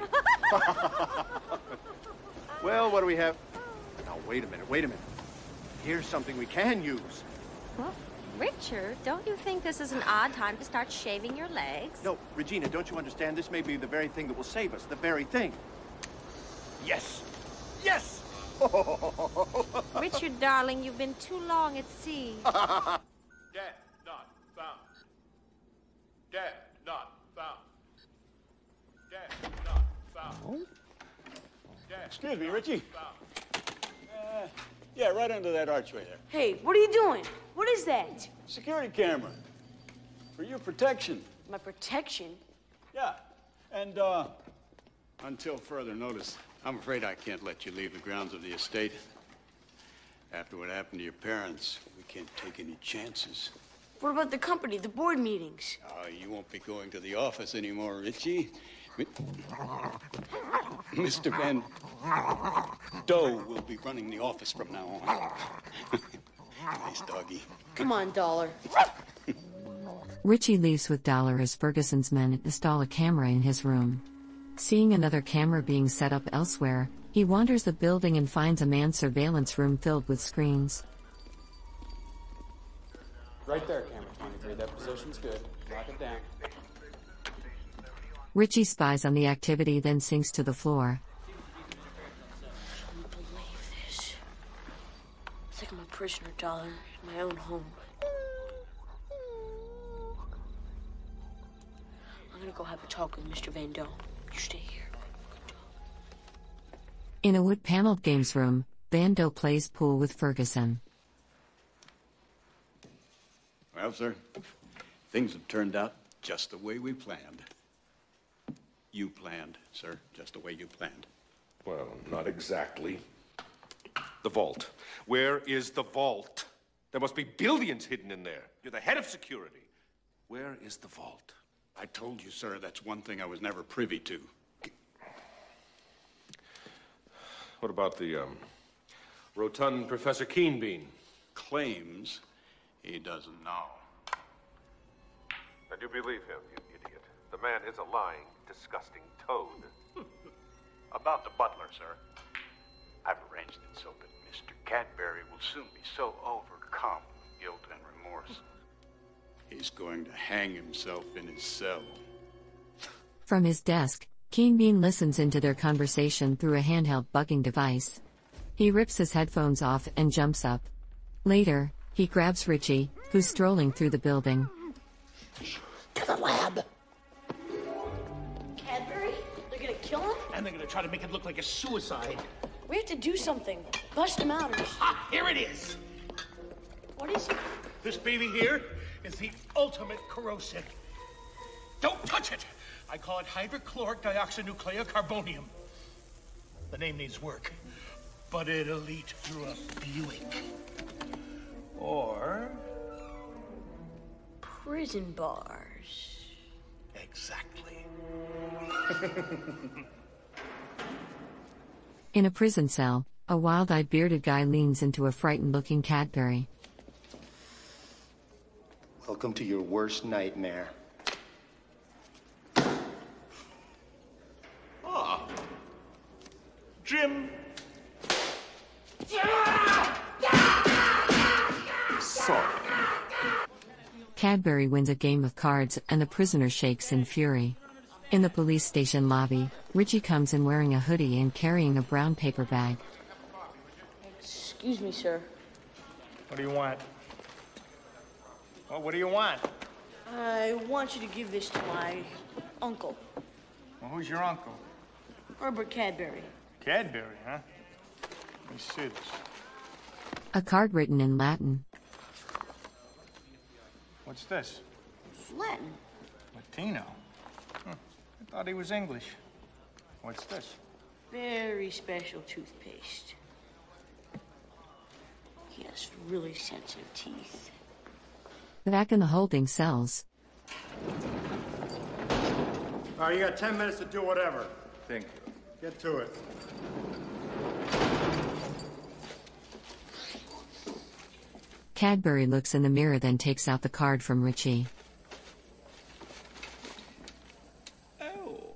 Well, what do we have? Now, wait a minute, wait a minute. Here's something we can use. Well, Richard, don't you think this is an odd time to start shaving your legs? No, Regina, don't you understand? This may be the very thing that will save us. The very thing. Yes! Yes! Richard, darling, you've been too long at sea. Dad not found. Dad not found. Dad not found. Dad Excuse me, Richie. Uh, yeah, right under that archway there. Hey, what are you doing? What is that? Security camera. For your protection. My protection? Yeah. And, uh, until further notice, I'm afraid I can't let you leave the grounds of the estate. After what happened to your parents, we can't take any chances. What about the company, the board meetings? Uh, you won't be going to the office anymore, Richie. Mister Van Doe will be running the office from now on. Nice doggy. Come on, Dollar. Richie leaves with Dollar as Ferguson's men install a camera in his room. Seeing another camera being set up elsewhere, he wanders the building and finds a man's surveillance room filled with screens. Right there, camera twenty-three. That position's good. Lock it down. Richie spies on the activity, then sinks to the floor. I can't believe this. It's like I'm a prisoner, Dollar, in my own home. I'm gonna go have a talk with Mister Van Doe. You stay here. In a wood-paneled games room, Van Doe plays pool with Ferguson. Well, sir, things have turned out just the way we planned. You planned, sir, just the way you planned. Well, not exactly. The vault. Where is the vault? There must be billions hidden in there. You're the head of security. Where is the vault? I told you, sir, that's one thing I was never privy to. What about the, um, rotund Professor Keenbean? Claims he doesn't know. And you believe him, you idiot. The man is a lying, disgusting toad. About the butler, sir. I've arranged it so that Mister Cadbury will soon be so overcome with guilt and remorse. He's going to hang himself in his cell. From his desk, Keenbean listens into their conversation through a handheld bugging device. He rips his headphones off and jumps up. Later, he grabs Richie, who's strolling through the building. To the lab. Cadbury? They're gonna kill him? And they're gonna try to make it look like a suicide. We have to do something. Bust him out. Or... Ah, here it is. What is it? This baby here is the ultimate corrosive. Don't touch it. I call it hydrochloric dioxynucleocarbonium. The name needs work, but it'll eat through a Buick. Or... prison bars. Exactly. In a prison cell, a wild-eyed bearded guy leans into a frightened-looking Cadbury. Welcome to your worst nightmare. Ah. Jim. Sorry. Cadbury wins a game of cards and the prisoner shakes in fury. In the police station lobby, Richie comes in wearing a hoodie and carrying a brown paper bag. Excuse me, sir. What do you want? Well, what do you want? I want you to give this to my uncle. Well, who's your uncle? Herbert Cadbury. Cadbury, huh? Let me see this. A card written in Latin. What's this? It's Latin. Latino. Hmm. I thought he was English. What's this? Very special toothpaste. He has really sensitive teeth. Back in the holding cells. All right, you got ten minutes to do whatever. Thank you. Get to it. Cadbury looks in the mirror, then takes out the card from Richie.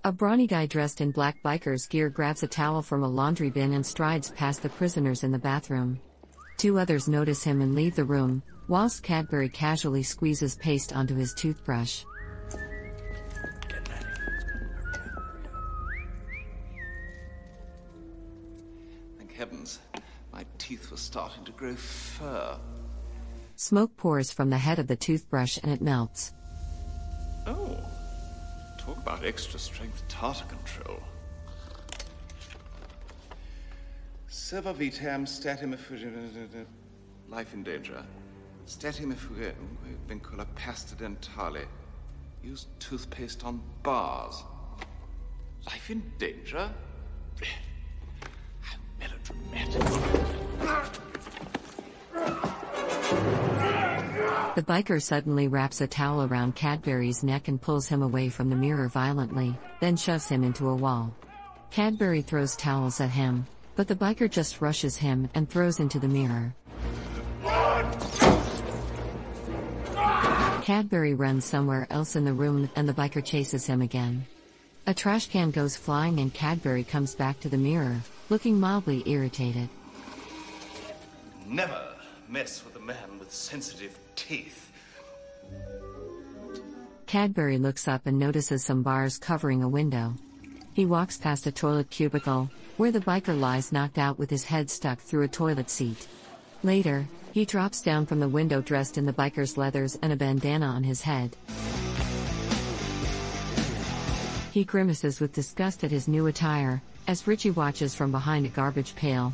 A brawny guy dressed in black biker's gear grabs a towel from a laundry bin and strides past the prisoners in the bathroom. Two others notice him and leave the room, whilst Cadbury casually squeezes paste onto his toothbrush. Thank heavens, my teeth were starting to grow fur. Smoke pours from the head of the toothbrush and it melts. Oh, talk about extra strength tartar control. Serva vitam statim effusion, life in danger. Statim effusion, vincula pasta dentale. Use toothpaste on bars. Life in danger? How melodramatic. The biker suddenly wraps a towel around Cadbury's neck and pulls him away from the mirror violently, then shoves him into a wall. Cadbury throws towels at him, but the biker just rushes him and throws into the mirror. Cadbury runs somewhere else in the room and the biker chases him again. A trash can goes flying and Cadbury comes back to the mirror, looking mildly irritated. Never mess with a man with sensitive teeth. Cadbury looks up and notices some bars covering a window. He walks past a toilet cubicle, where the biker lies knocked out with his head stuck through a toilet seat. Later, he drops down from the window dressed in the biker's leathers and a bandana on his head. He grimaces with disgust at his new attire, as Richie watches from behind a garbage pail.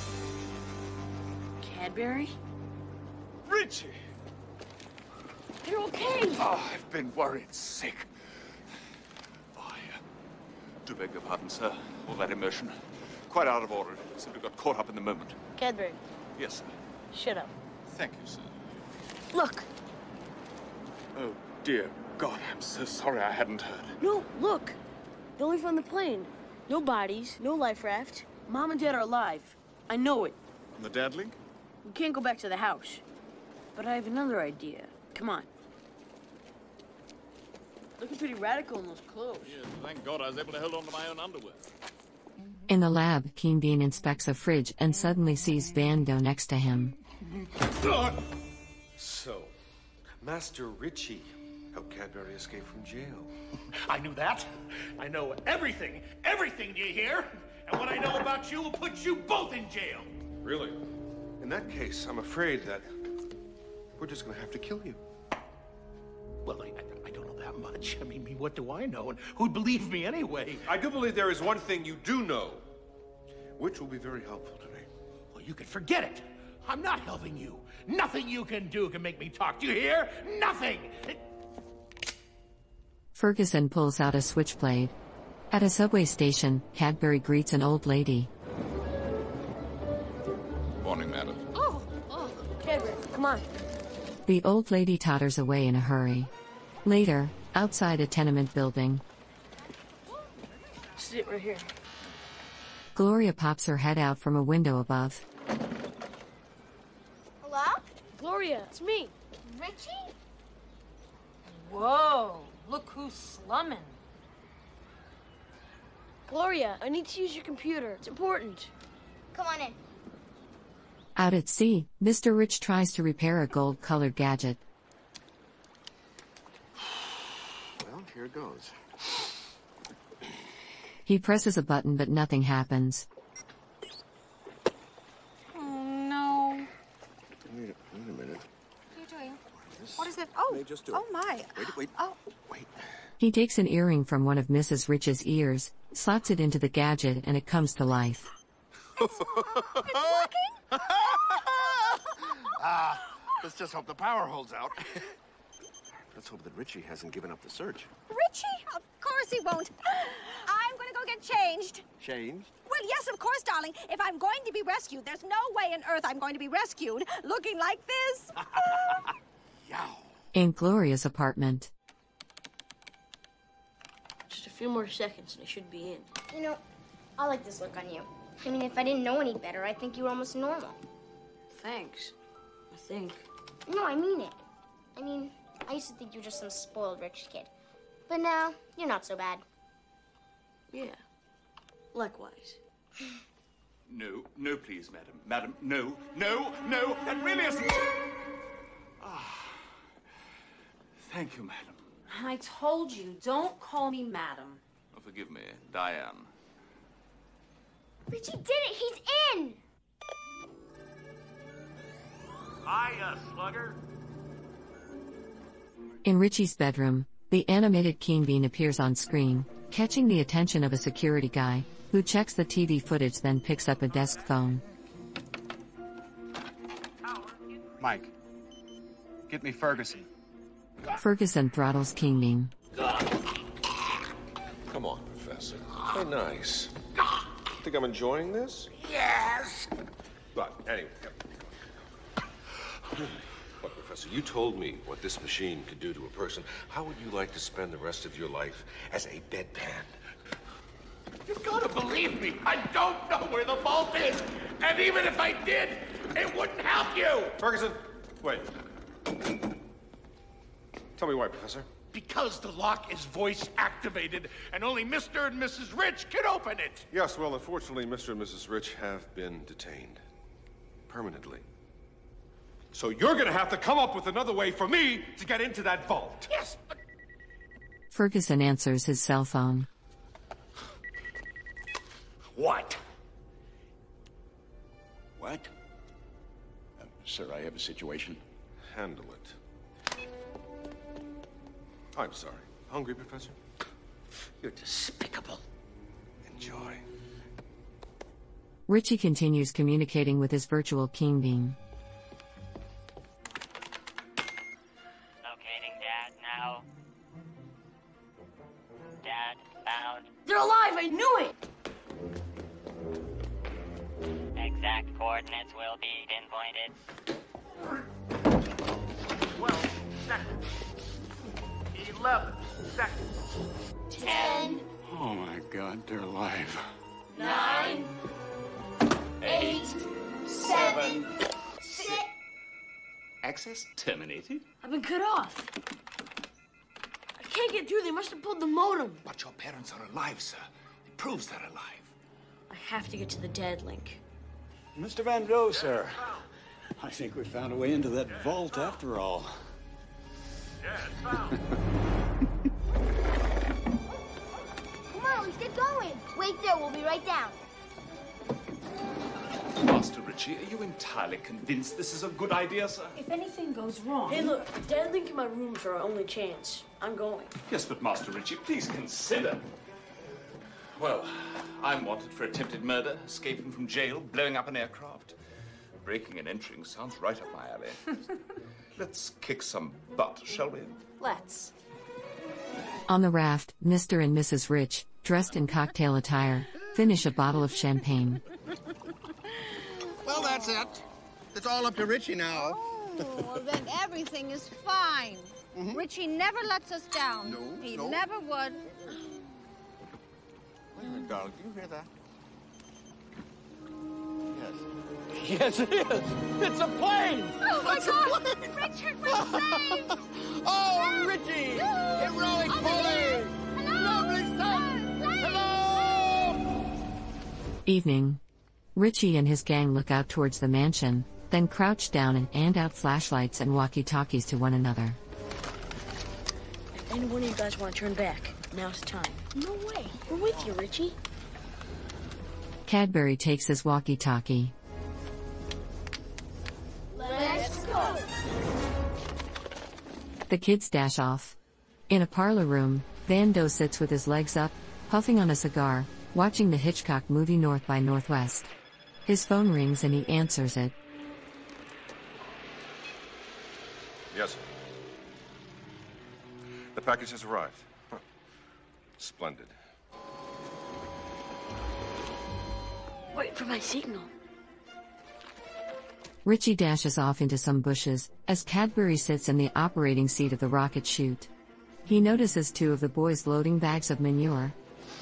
Cadbury? Richie! You're okay! Oh, I've been worried sick. Oh, I uh, do beg your pardon, sir. All that emotion. Quite out of order. Simply got caught up in the moment. Cadbury. Yes, sir. Shut up. Thank you, sir. Look! Oh, dear God, I'm so sorry I hadn't heard. No, look! They only found the plane. No bodies, no life raft. Mom and Dad are alive. I know it. The dad link? We can't go back to the house. But I have another idea. Come on. Looking pretty radical in those clothes. Yes, thank God I was able to hold on to my own underwear. In the lab, Keen Bean inspects a fridge and suddenly sees Van Doe next to him. So, Master Richie, how Cadbury escaped from jail. I knew that. I know everything. Everything, do you hear? And what I know about you will put you both in jail. Really? In that case, I'm afraid that we're just gonna have to kill you. Well, I, I don't know that much. I mean, what do I know? And who'd believe me anyway? I do believe there is one thing you do know, which will be very helpful to me. Well, you can forget it. I'm not helping you. Nothing you can do can make me talk. Do you hear? Nothing! Ferguson pulls out a switchblade. At a subway station, Cadbury greets an old lady. Morning, madam. Oh, oh, Cadbury, come on. The old lady totters away in a hurry. Later, outside a tenement building, Sit right here. Gloria pops her head out from a window above. Hello? Gloria, it's me. Richie? Whoa, look who's slumming. Gloria, I need to use your computer. It's important. Come on in. Out at sea, Mister Rich tries to repair a gold-colored gadget. Well, here goes. He presses a button but nothing happens. Oh, no. Wait a, wait a minute. What are you doing? What is it? Oh, May just do oh it. my. Wait, wait. Oh. Wait. He takes an earring from one of Missus Rich's ears, slots it into the gadget, and it comes to life. It's working? Ah, let's just hope the power holds out. Let's hope that Richie hasn't given up the search. Richie? Of course he won't. I'm going to go get changed. Changed? Well, yes, of course, darling. If I'm going to be rescued, there's no way on earth I'm going to be rescued looking like this. Yow. In Gloria's apartment. Just a few more seconds and I should be in. You know, I like this look on you. I mean, if I didn't know any better, I think you were almost normal. Thanks. I think. No, I mean it. I mean, I used to think you were just some spoiled rich kid. But now, you're not so bad. Yeah. Likewise. No, no, please, madam. Madam, no, no, no, that really isn't... Ah. Thank you, madam. I told you, don't call me madam. Oh, forgive me, Diane. Richie did it! He's in! Hiya, slugger. In Richie's bedroom, the animated Keen Bean appears on screen, catching the attention of a security guy, who checks the T V footage then picks up a desk phone. Mike, get me Ferguson. Ferguson throttles Keen Bean. Come on, Professor. Play nice. Think I'm enjoying this? Yes. But anyway, look, Professor, you told me what this machine could do to a person. How would you like to spend the rest of your life as a bedpan? You've got to believe me. I don't know where the vault is. And even if I did, it wouldn't help you. Ferguson, wait. Tell me why, Professor. Because the lock is voice activated, and only Mister and Missus Rich can open it. Yes, well, unfortunately, Mister and Missus Rich have been detained. Permanently. So you're gonna have to come up with another way for me to get into that vault. Yes, but... Ferguson answers his cell phone. What? What? Uh, sir, I have a situation. Handle it. I'm sorry. Hungry, Professor? You're despicable. Enjoy. Richie continues communicating with his virtual Keen Bean. Locating Dad now. Dad found. They're alive! I knew it! Exact coordinates will be pinpointed. twelve seconds. eleven seconds. Ten. Oh my God, they're alive. Nine. Eight. Seven. Six. Access terminated? I've been cut off. I can't get through. They must have pulled the modem. But your parents are alive, sir. It proves they're alive. I have to get to the dad link. Mister Van Doe, sir. I think we found a way into that vault after all. Come on, let's get going. Wait there, we'll be right down. Master Richie, are you entirely convinced this is a good idea, sir? If anything goes wrong... Hey, look, dad link and my rooms are our only chance. I'm going. Yes, but Master Richie, please consider. Well, I'm wanted for attempted murder, escaping from jail, blowing up an aircraft. Breaking and entering sounds right up my alley. Let's kick some butt, shall we? Let's. On the raft, Mister and Missus Rich, dressed in cocktail attire, finish a bottle of champagne. Well, that's it. It's all up to Richie now. Oh, then everything is fine. Mm-hmm. Richie never lets us down. No, he no. never would. Wait a minute, darling. Do you hear that? Yes. Yes, it is. It's a plane. Oh, my It's a God! plane. Richard was saved! Oh, Richie! Heroic pulling! Lovely sight! Hello! Evening. Richie and his gang look out towards the mansion, then crouch down and hand out flashlights and walkie-talkies to one another. If any one of you guys want to turn back, now's the time. No way. We're with you, Richie. Cadbury takes his walkie-talkie. Let's go! The kids dash off. In a parlor room, Van Doe sits with his legs up, puffing on a cigar, watching the Hitchcock movie North by Northwest. His phone rings and he answers it. Yes. The package has arrived. Huh. Splendid. Wait for my signal. Richie dashes off into some bushes, as Cadbury sits in the operating seat of the rocket chute. He notices two of the boys loading bags of manure.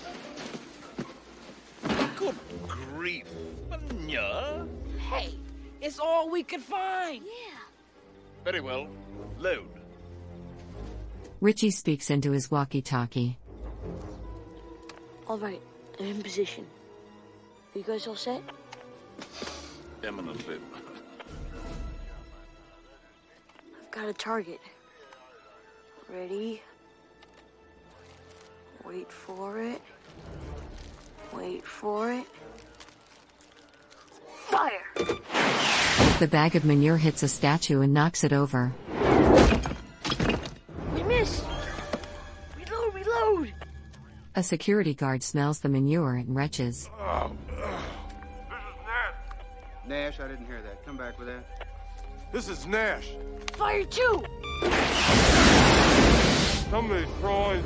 Good grief. Manure? Hey, it's all we could find. Yeah. Very well. Load. Richie speaks into his walkie-talkie. All right, I'm in position. Are you guys all set? Eminently. I've got a target. Ready? Wait for it. Wait for it. Fire! The bag of manure hits a statue and knocks it over. We missed! Reload, reload! A security guard smells the manure and retches. Nash, I didn't hear that. Come back with that. This is Nash. Fire two! Somebody's throwing.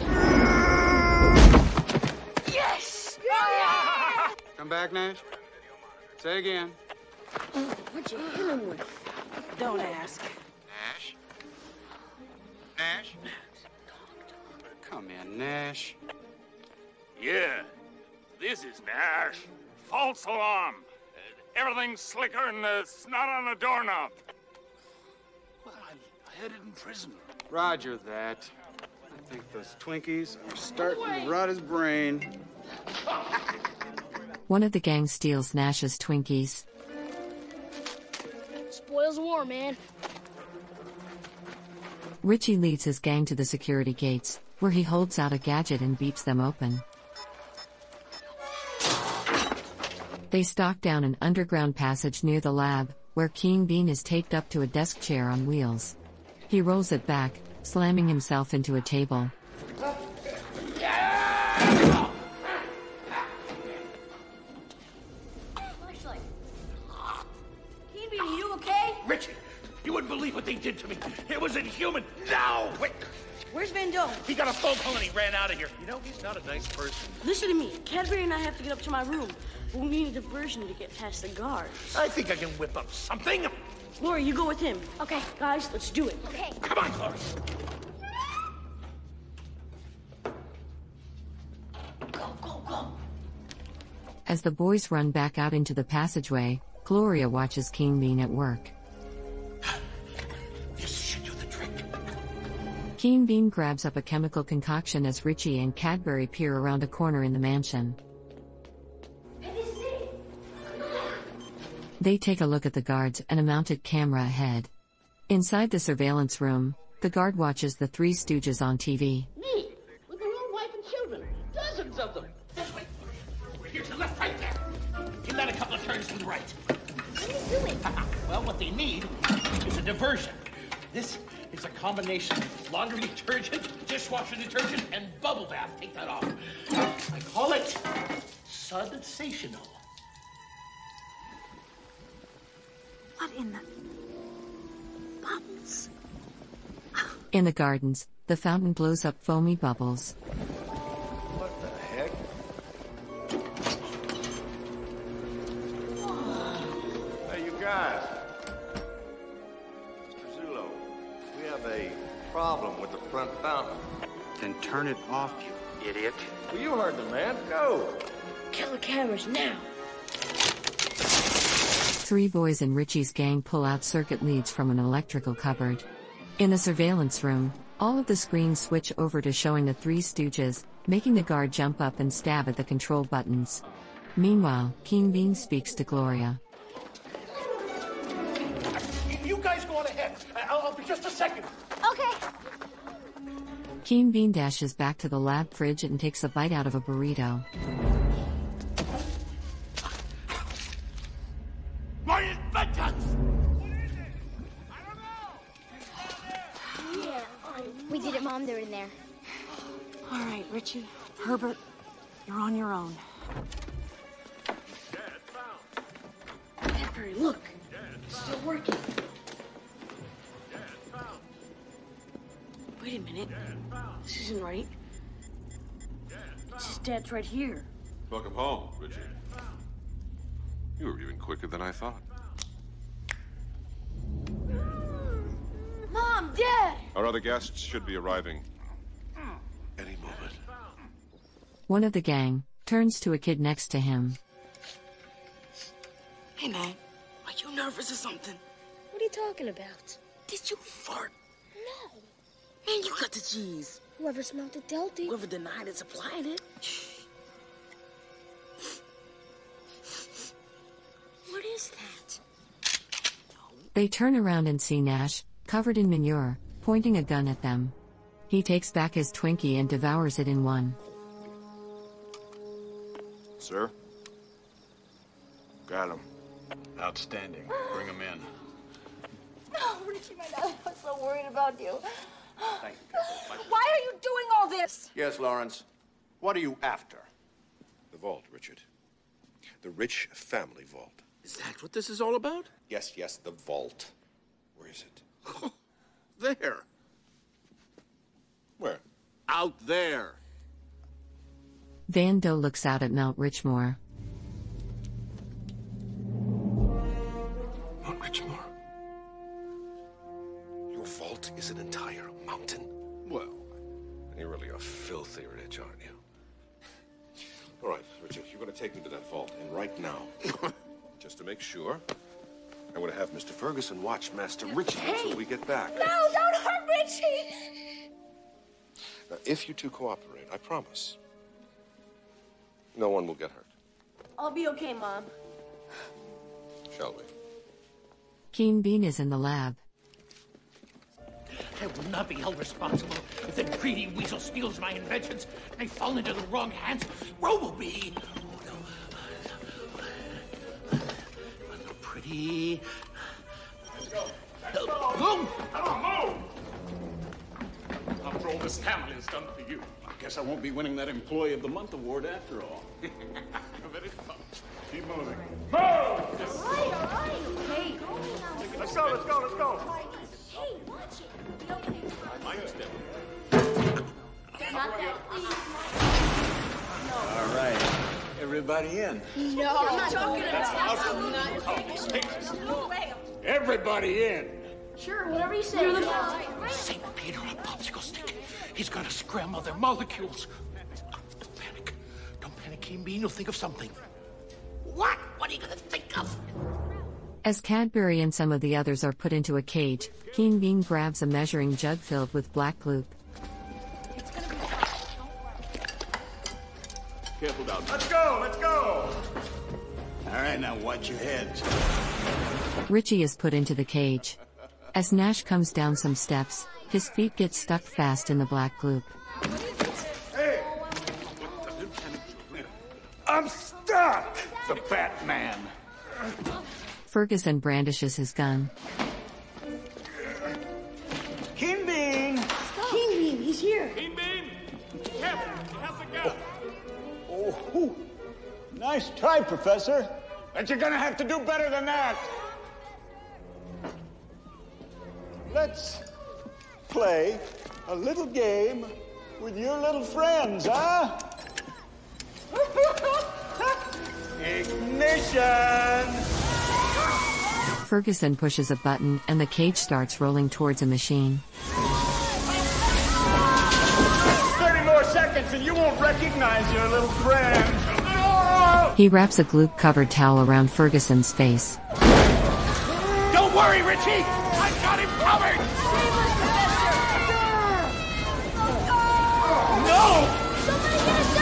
Yes! Come back, Nash. Say again. What'd you hit him with? Don't ask. Nash? Nash? Come in, Nash. Yeah, this is Nash. False alarm. Uh, everything's slicker and the snot on the doorknob. Well, I, I had it in prison. Roger that. I think those Twinkies are starting to rot his brain. One of the gang steals Nash's Twinkies. Spoils war, man. Richie leads his gang to the security gates, where he holds out a gadget and beeps them open. They stalk down an underground passage near the lab, where Keen Bean is taped up to a desk chair on wheels. He rolls it back, slamming himself into a table. Flashlight. Keen Bean, are you okay? Richie, you wouldn't believe what they did to me. It was inhuman. No! Wait. Where's Van Dome? He got a phone call and he ran out of here. You know, he's not a nice person. Listen to me. Cadbury and I have to get up to my room. We'll need a diversion to get past the guards. I think I can whip up something. Laura, you go with him. Okay. Guys, let's do it. Okay. Come on, Laura. Go, go, go. As the boys run back out into the passageway, Gloria watches Keen Bean at work. This should do the trick. Keen Bean grabs up a chemical concoction as Richie and Cadbury peer around a corner in the mansion. They take a look at the guards and a mounted camera ahead. Inside the surveillance room, the guard watches the Three Stooges on T V. Me, with their own wife and children. Dozens of them. This way. Over here to the left, right there. Give that a couple of turns to the right. What are you doing? Well, what they need is a diversion. This is a combination of laundry detergent, dishwasher detergent, and bubble bath. Take that off. I call it sensational. What in the... bubbles? In the gardens, the fountain blows up foamy bubbles. What the heck? Hey, you guys. Mister Zulo, we have a problem with the front fountain. Then turn it off, you idiot. Well, you heard the man. Go. Kill the cameras now. Three boys in Richie's gang pull out circuit leads from an electrical cupboard. In the surveillance room, all of the screens switch over to showing the Three Stooges, making the guard jump up and stab at the control buttons. Meanwhile, Keen Bean speaks to Gloria. You guys go on ahead. I'll, I'll be just a second. Okay. Keen Bean dashes back to the lab fridge and takes a bite out of a burrito. My inventions! Yeah, we did it, Mom. They're in there. All right, Richie, Herbert, you're on your own. Cadbury, look. It's still working. Wait a minute. This isn't right. This is Dad's right here. Welcome home, Richie. You were even quicker than I thought. Mom, Dad! Our other guests should be arriving any moment. One of the gang turns to a kid next to him. Hey, man. Are you nervous or something? What are you talking about? Did you fart? No. Man, you got the cheese. Whoever smelled it dealt it. Whoever denied it supplied it. They turn around and see Nash, covered in manure, pointing a gun at them. He takes back his Twinkie and devours it in one. Sir? Got him. Outstanding. Bring him in. No, Richie, my darling, I was so worried about you. Thank you. Why are you doing all this? Yes, Lawrence. What are you after? The vault, Richard. The rich family vault. Is that what this is all about? Yes, yes, the vault. Where is it? There. Where? Out there. Van Doe looks out at Mount Richmore. Mount Richmore? Your vault is an entire mountain? Well, You're really a filthy rich, aren't you? All right, Richard, you're going to take me to that vault, and right now, just to make sure, I'm going to have Mister Ferguson watch Master Richie until we get back. No, don't hurt Richie! Now, if you two cooperate, I promise, no one will get hurt. I'll be okay, Mom. Shall we? Keen Bean is in the lab. I will not be held responsible if the greedy weasel steals my inventions and they fall into the wrong hands. Ro will be. Oh, no. So pretty. Let's go. Let's go. Move! Come on, move! After all this family has done for you. I guess I won't be winning that Employee of the Month award after all. You're very fun. Keep moving. Move! All right, all right. Hey, Let's go, let's go, let's go. Hey, watch it. Be okay. Mind step. Not that, please. All right. Everybody in. No, I'm not talking about No way. Everybody in. Sure, whatever you say. You're the Saint Peter on a popsicle stick. He's gonna scramble their molecules. Don't panic. Don't panic, Keen Bean. You'll think of something. What? What are you gonna think of? As Cadbury and some of the others are put into a cage, Keen Bean grabs a measuring jug filled with black gloop. Careful down there. Let's go, let's go. All right, now watch your heads. Richie is put into the cage. As Nash comes down some steps, his feet get stuck fast in the black gloop. Hey! I'm stuck! The Batman. Ferguson brandishes his gun. Keen Bean! Keen Bean, he's here. Keen Bean! Careful, he has a gun. Oh, nice try, Professor. But you're gonna have to do better than that. Let's play a little game with your little friends, huh? Ignition! Ferguson pushes a button and the cage starts rolling towards a machine. thirty more seconds and you won't recognize your little friend. He wraps a gloop-covered towel around Ferguson's face. Don't worry, Richie! I've got him covered! No! Somebody get us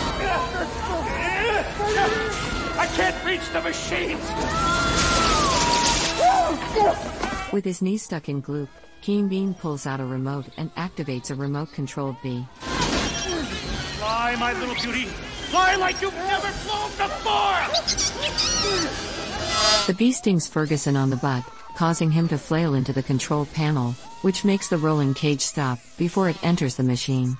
out! I can't reach the machines! With his knee stuck in gloop, Keen Bean pulls out a remote and activates a remote-controlled bee. Fly, my little beauty! Fly like you've never flown before! The bee stings Ferguson on the butt, causing him to flail into the control panel, which makes the rolling cage stop before it enters the machine.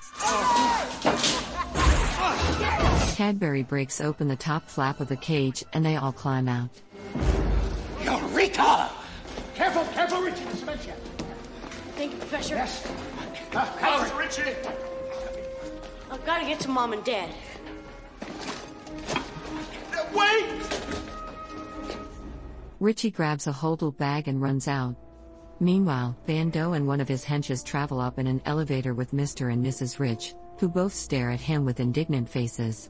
Cadbury breaks open the top flap of the cage and they all climb out. Eureka! Careful, careful, Richie, the cement yet. Thank you, Professor. Yes. Uh, How's Richie? I've got to get to Mom and Dad. Wait! Richie grabs a Hodel bag and runs out. Meanwhile, Van Doe and one of his henches travel up in an elevator with Mister and Missus Rich, who both stare at him with indignant faces.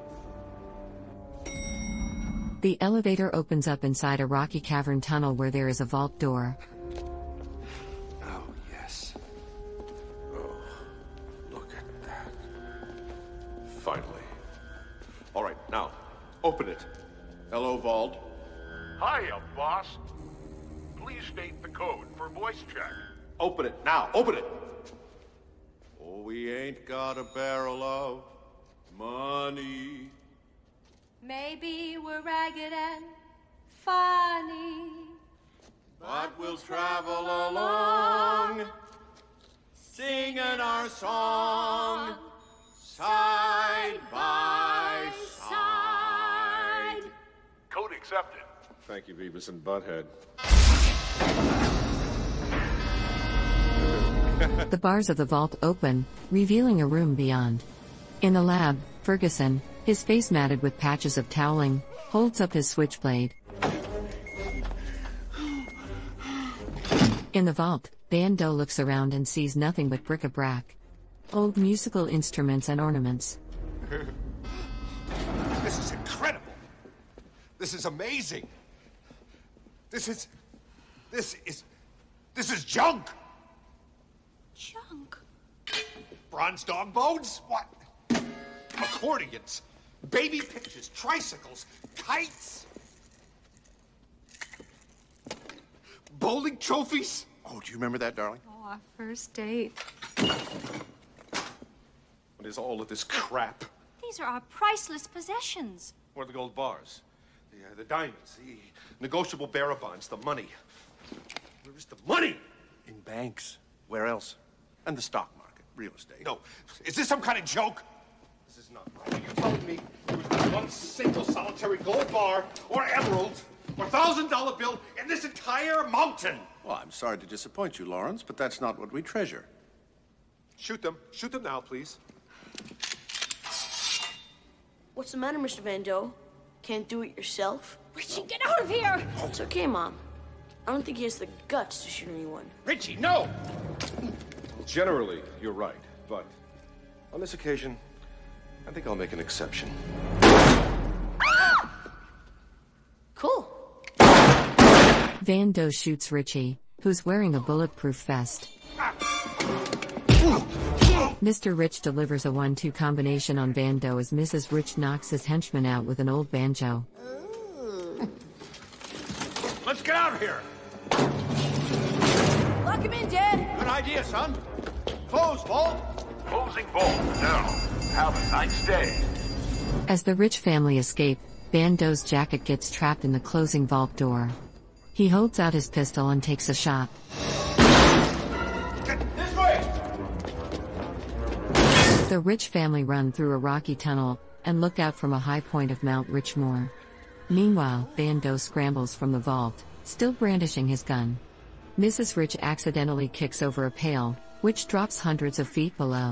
The elevator opens up inside a rocky cavern tunnel where there is a vault door. Oh, yes. Oh, look at that. Finally. All right, now, open it. Hello, vault. Hiya, boss. please state the code for voice check. Open it now. Open it. Oh, we ain't got a barrel of money. Maybe we're ragged and funny, but we'll travel along, singing our song, side by side. Code accepted. Thank you, Beavis and Butthead. The bars of the vault open, revealing a room beyond. In the lab, Ferguson, his face matted with patches of toweling, holds up his switchblade. In the vault, Van Doe looks around and sees nothing but bric-a-brac. Old musical instruments and ornaments. This is incredible. This is amazing. This is... This is... This is junk! Junk? Bronze dog bones? What? Accordions, baby pictures, tricycles, kites, bowling trophies. Oh, do you remember that, darling? Oh, our first date. What is all of this crap? These are our priceless possessions. Where are the gold bars? The, uh, the diamonds, the negotiable bearer bonds, the money. Where is the money? In banks. Where else? And the stock market, real estate. No. Is this some kind of joke? This is not right. Are you telling me there was not one single solitary gold bar or emerald or thousand dollar bill in this entire mountain? Well, I'm sorry to disappoint you, Lawrence, but that's not what we treasure. Shoot them. Shoot them now, please. What's the matter, Mister Van Doe? Can't do it yourself? Richie, get out of here! It's okay, Mom. I don't think he has the guts to shoot anyone. Richie, no! Generally, you're right, but on this occasion, I think I'll make an exception. Cool. Van Doe shoots Richie, who's wearing a bulletproof vest. Mister Rich delivers a one two combination on Van Doe as Missus Rich knocks his henchman out with an old banjo. Let's get out of here! Lock him in, Dad. Good idea, son. Close, vault. Closing vault now. Have a nice day. As the Rich family escape, Van Doe's jacket gets trapped in the closing vault door. He holds out his pistol and takes a shot. This way! The Rich family run through a rocky tunnel and look out from a high point of Mount Richmore. Meanwhile, Van Doe scrambles from the vault, still brandishing his gun. Missus Rich accidentally kicks over a pail, which drops hundreds of feet below.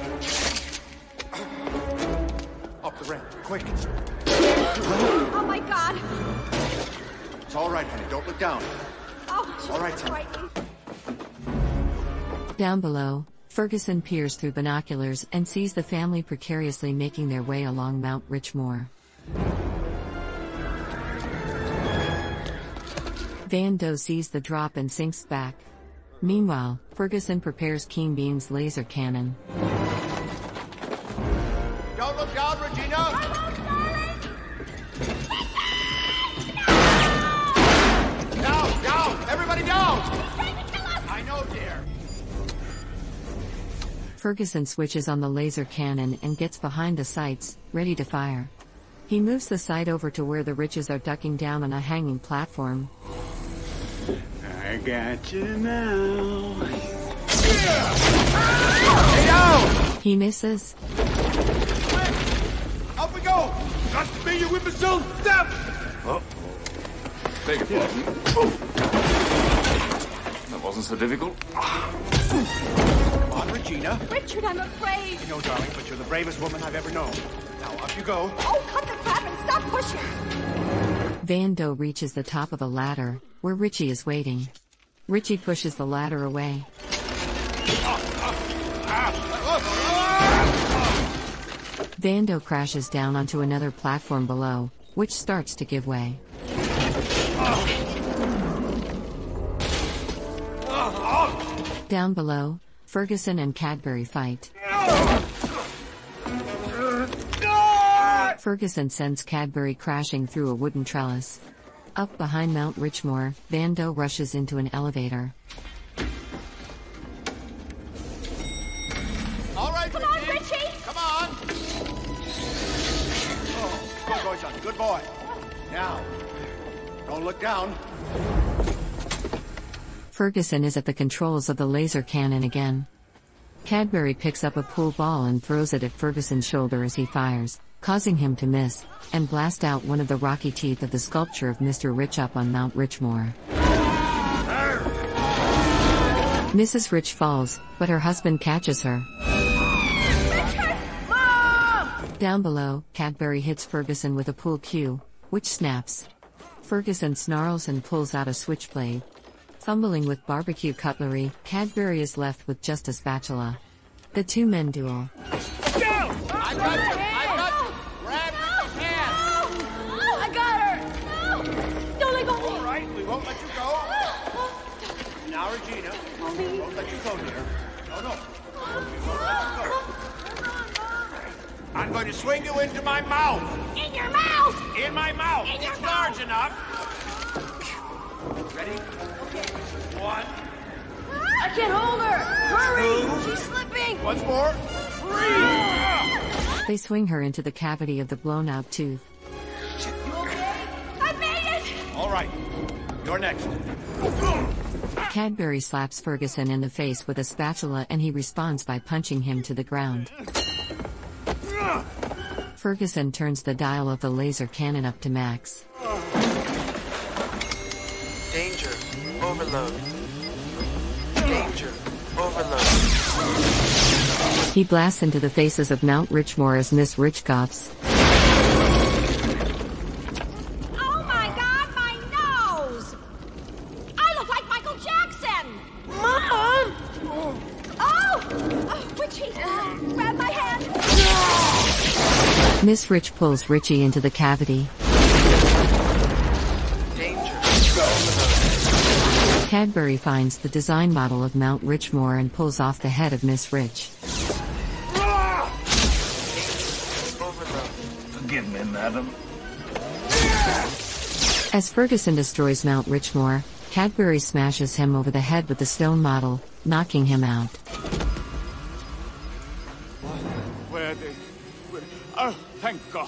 Up the ramp, quick. Oh my God! It's all right, honey. Don't look down. Oh, All right, son. right. Down below, Ferguson peers through binoculars and sees the family precariously making their way along Mount Richmore. Van Doe sees the drop and sinks back. Meanwhile, Ferguson prepares Keen Bean's laser cannon. Don't look down, Regina! Down, down! Everybody down! I know, dear. Ferguson switches on the laser cannon and gets behind the sights, ready to fire. He moves the sight over to where the Riches are ducking down on a hanging platform. I got you now. Stay down! He misses. Up we go! Got to be you with the zone! Step! Oh. Beg your pardon. That wasn't so difficult. Come on, Regina. Richard, I'm afraid. I know, darling, but you're the bravest woman I've ever known. Now, up you go. Oh, cut the crap and stop pushing. Van Doe reaches the top of the ladder, where Richie is waiting. Richie pushes the ladder away. Van Doe crashes down onto another platform below, which starts to give way. Down below, Ferguson and Cadbury fight. Ferguson sends Cadbury crashing through a wooden trellis. Up behind Mount Richmore, Vando rushes into an elevator. All right, Come Richie. on, Richie! Come on. Oh, good boy, son. Good boy. Now, don't look down. Ferguson is at the controls of the laser cannon again. Cadbury picks up a pool ball and throws it at Ferguson's shoulder as he fires, causing him to miss, and blast out one of the rocky teeth of the sculpture of Mister Rich up on Mount Richmore. Missus Rich falls, but her husband catches her. Down below, Cadbury hits Ferguson with a pool cue, which snaps. Ferguson snarls and pulls out a switchblade. Fumbling with barbecue cutlery, Cadbury is left with just a spatula. The two men duel. I got you. I got you. Grab his hand. No! I got her! No! Don't let go! All right, we won't let you go. Now, Regina, we won't let you go, dear. No, no. We won't let you go. I'm going to swing you into my mouth. In your mouth! In my mouth. In your it's mouth. large enough. Ready? One. I can't hold her! Hurry! Two. She's slipping! Once more. Three. They swing her into the cavity of the blown-out tooth. You okay? I made it! All right. You're next. Cadbury slaps Ferguson in the face with a spatula and he responds by punching him to the ground. Ferguson turns the dial of the laser cannon up to max. Danger. Overload. Danger. Overload. He blasts into the faces of Mount Richmore as Miss Rich coughs. Oh my God, my nose! I look like Michael Jackson! Mom! Oh! Oh, Richie, uh, grab my hand! Miss Rich pulls Richie into the cavity. Cadbury finds the design model of Mount Richmore and pulls off the head of Miss Rich. Forgive me, madam. As Ferguson destroys Mount Richmore, Cadbury smashes him over the head with the stone model, knocking him out. Where are they? Where? Oh, thank God.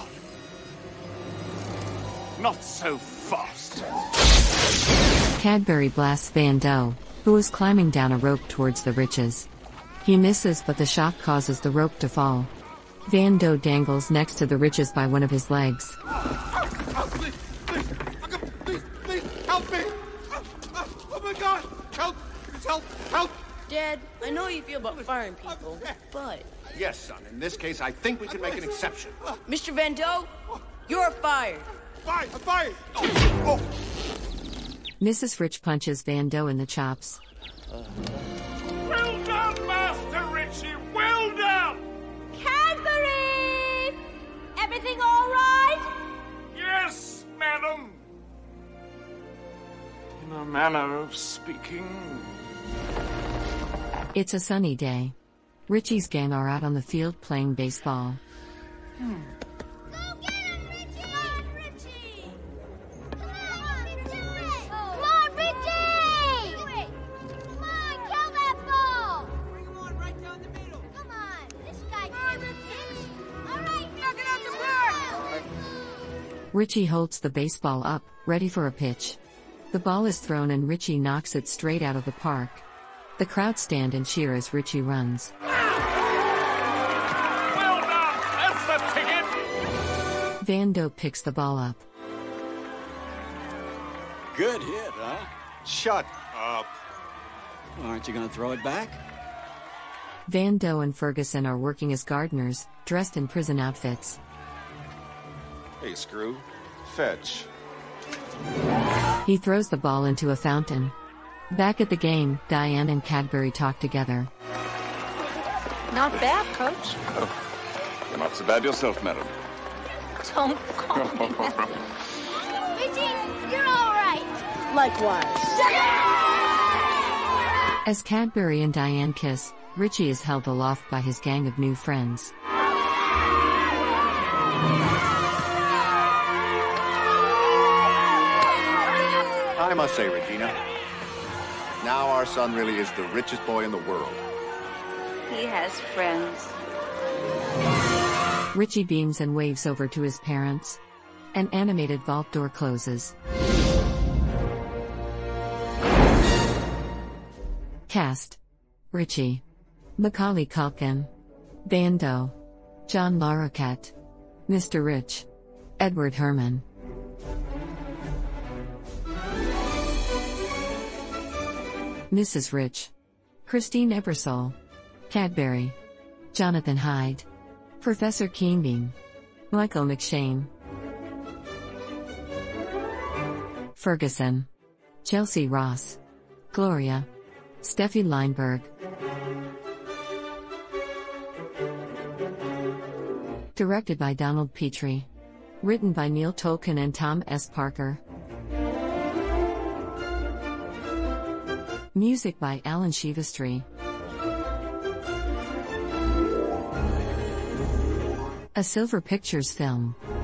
Not so fast. Cadbury blasts Vando, who is climbing down a rope towards the Riches. He misses, but the shock causes the rope to fall. Vando dangles next to the Riches by one of his legs. Oh, please, please, please, please, help me! Oh, oh, oh my God! Help! Please help! Help! Dad, I know how you feel about firing people, but... Yes, son. In this case, I think we can make an exception. Mister Van Doe, you're fired. Fired! I'm fired! Oh, oh. Missus Rich punches Vando in the chops. Well done, Master Richie! Well done! Cadbury! Everything all right? Yes, madam. In a manner of speaking. It's a sunny day. Richie's gang are out on the field playing baseball. Go get him, Richie! Come on, Richie! Come on, Richie! Come on, Richie! Come on, kill that ball! Bring him on right down the middle. Come on, this guy can't pitch. All right, knock it out the park! Richie holds the baseball up, ready for a pitch. The ball is thrown and Richie knocks it straight out of the park. The crowd stand and cheer as Richie runs. Well done! That's the ticket! Vando picks the ball up. Good hit, huh? Shut up. Aren't you gonna throw it back? Vando and Ferguson are working as gardeners, dressed in prison outfits. Hey, Screw. Fetch. He throws the ball into a fountain. Back at the game, Diane and Cadbury talk together. Not bad, Coach. Oh, you're not so bad yourself, madam. Don't call me that. Richie, you're all right. Likewise. As Cadbury and Diane kiss, Richie is held aloft by his gang of new friends. must say, Regina, now our son really is the richest boy in the world. He has friends. Richie beams and waves over to his parents. An animated vault door closes. Cast: Richie, Macaulay Culkin, Bando, John Larroquette, Mister Rich, Edward Herman. Missus Rich, Christine Ebersole, Cadbury, Jonathan Hyde, Professor Keenbeam, Michael McShane. Ferguson, Chelsea Ross, Gloria, Steffi Lineberg. Directed by Donald Petrie. Written by Neil Tolkien and Tom S. Parker. Music by Alan Shivastri. A Silver Pictures film.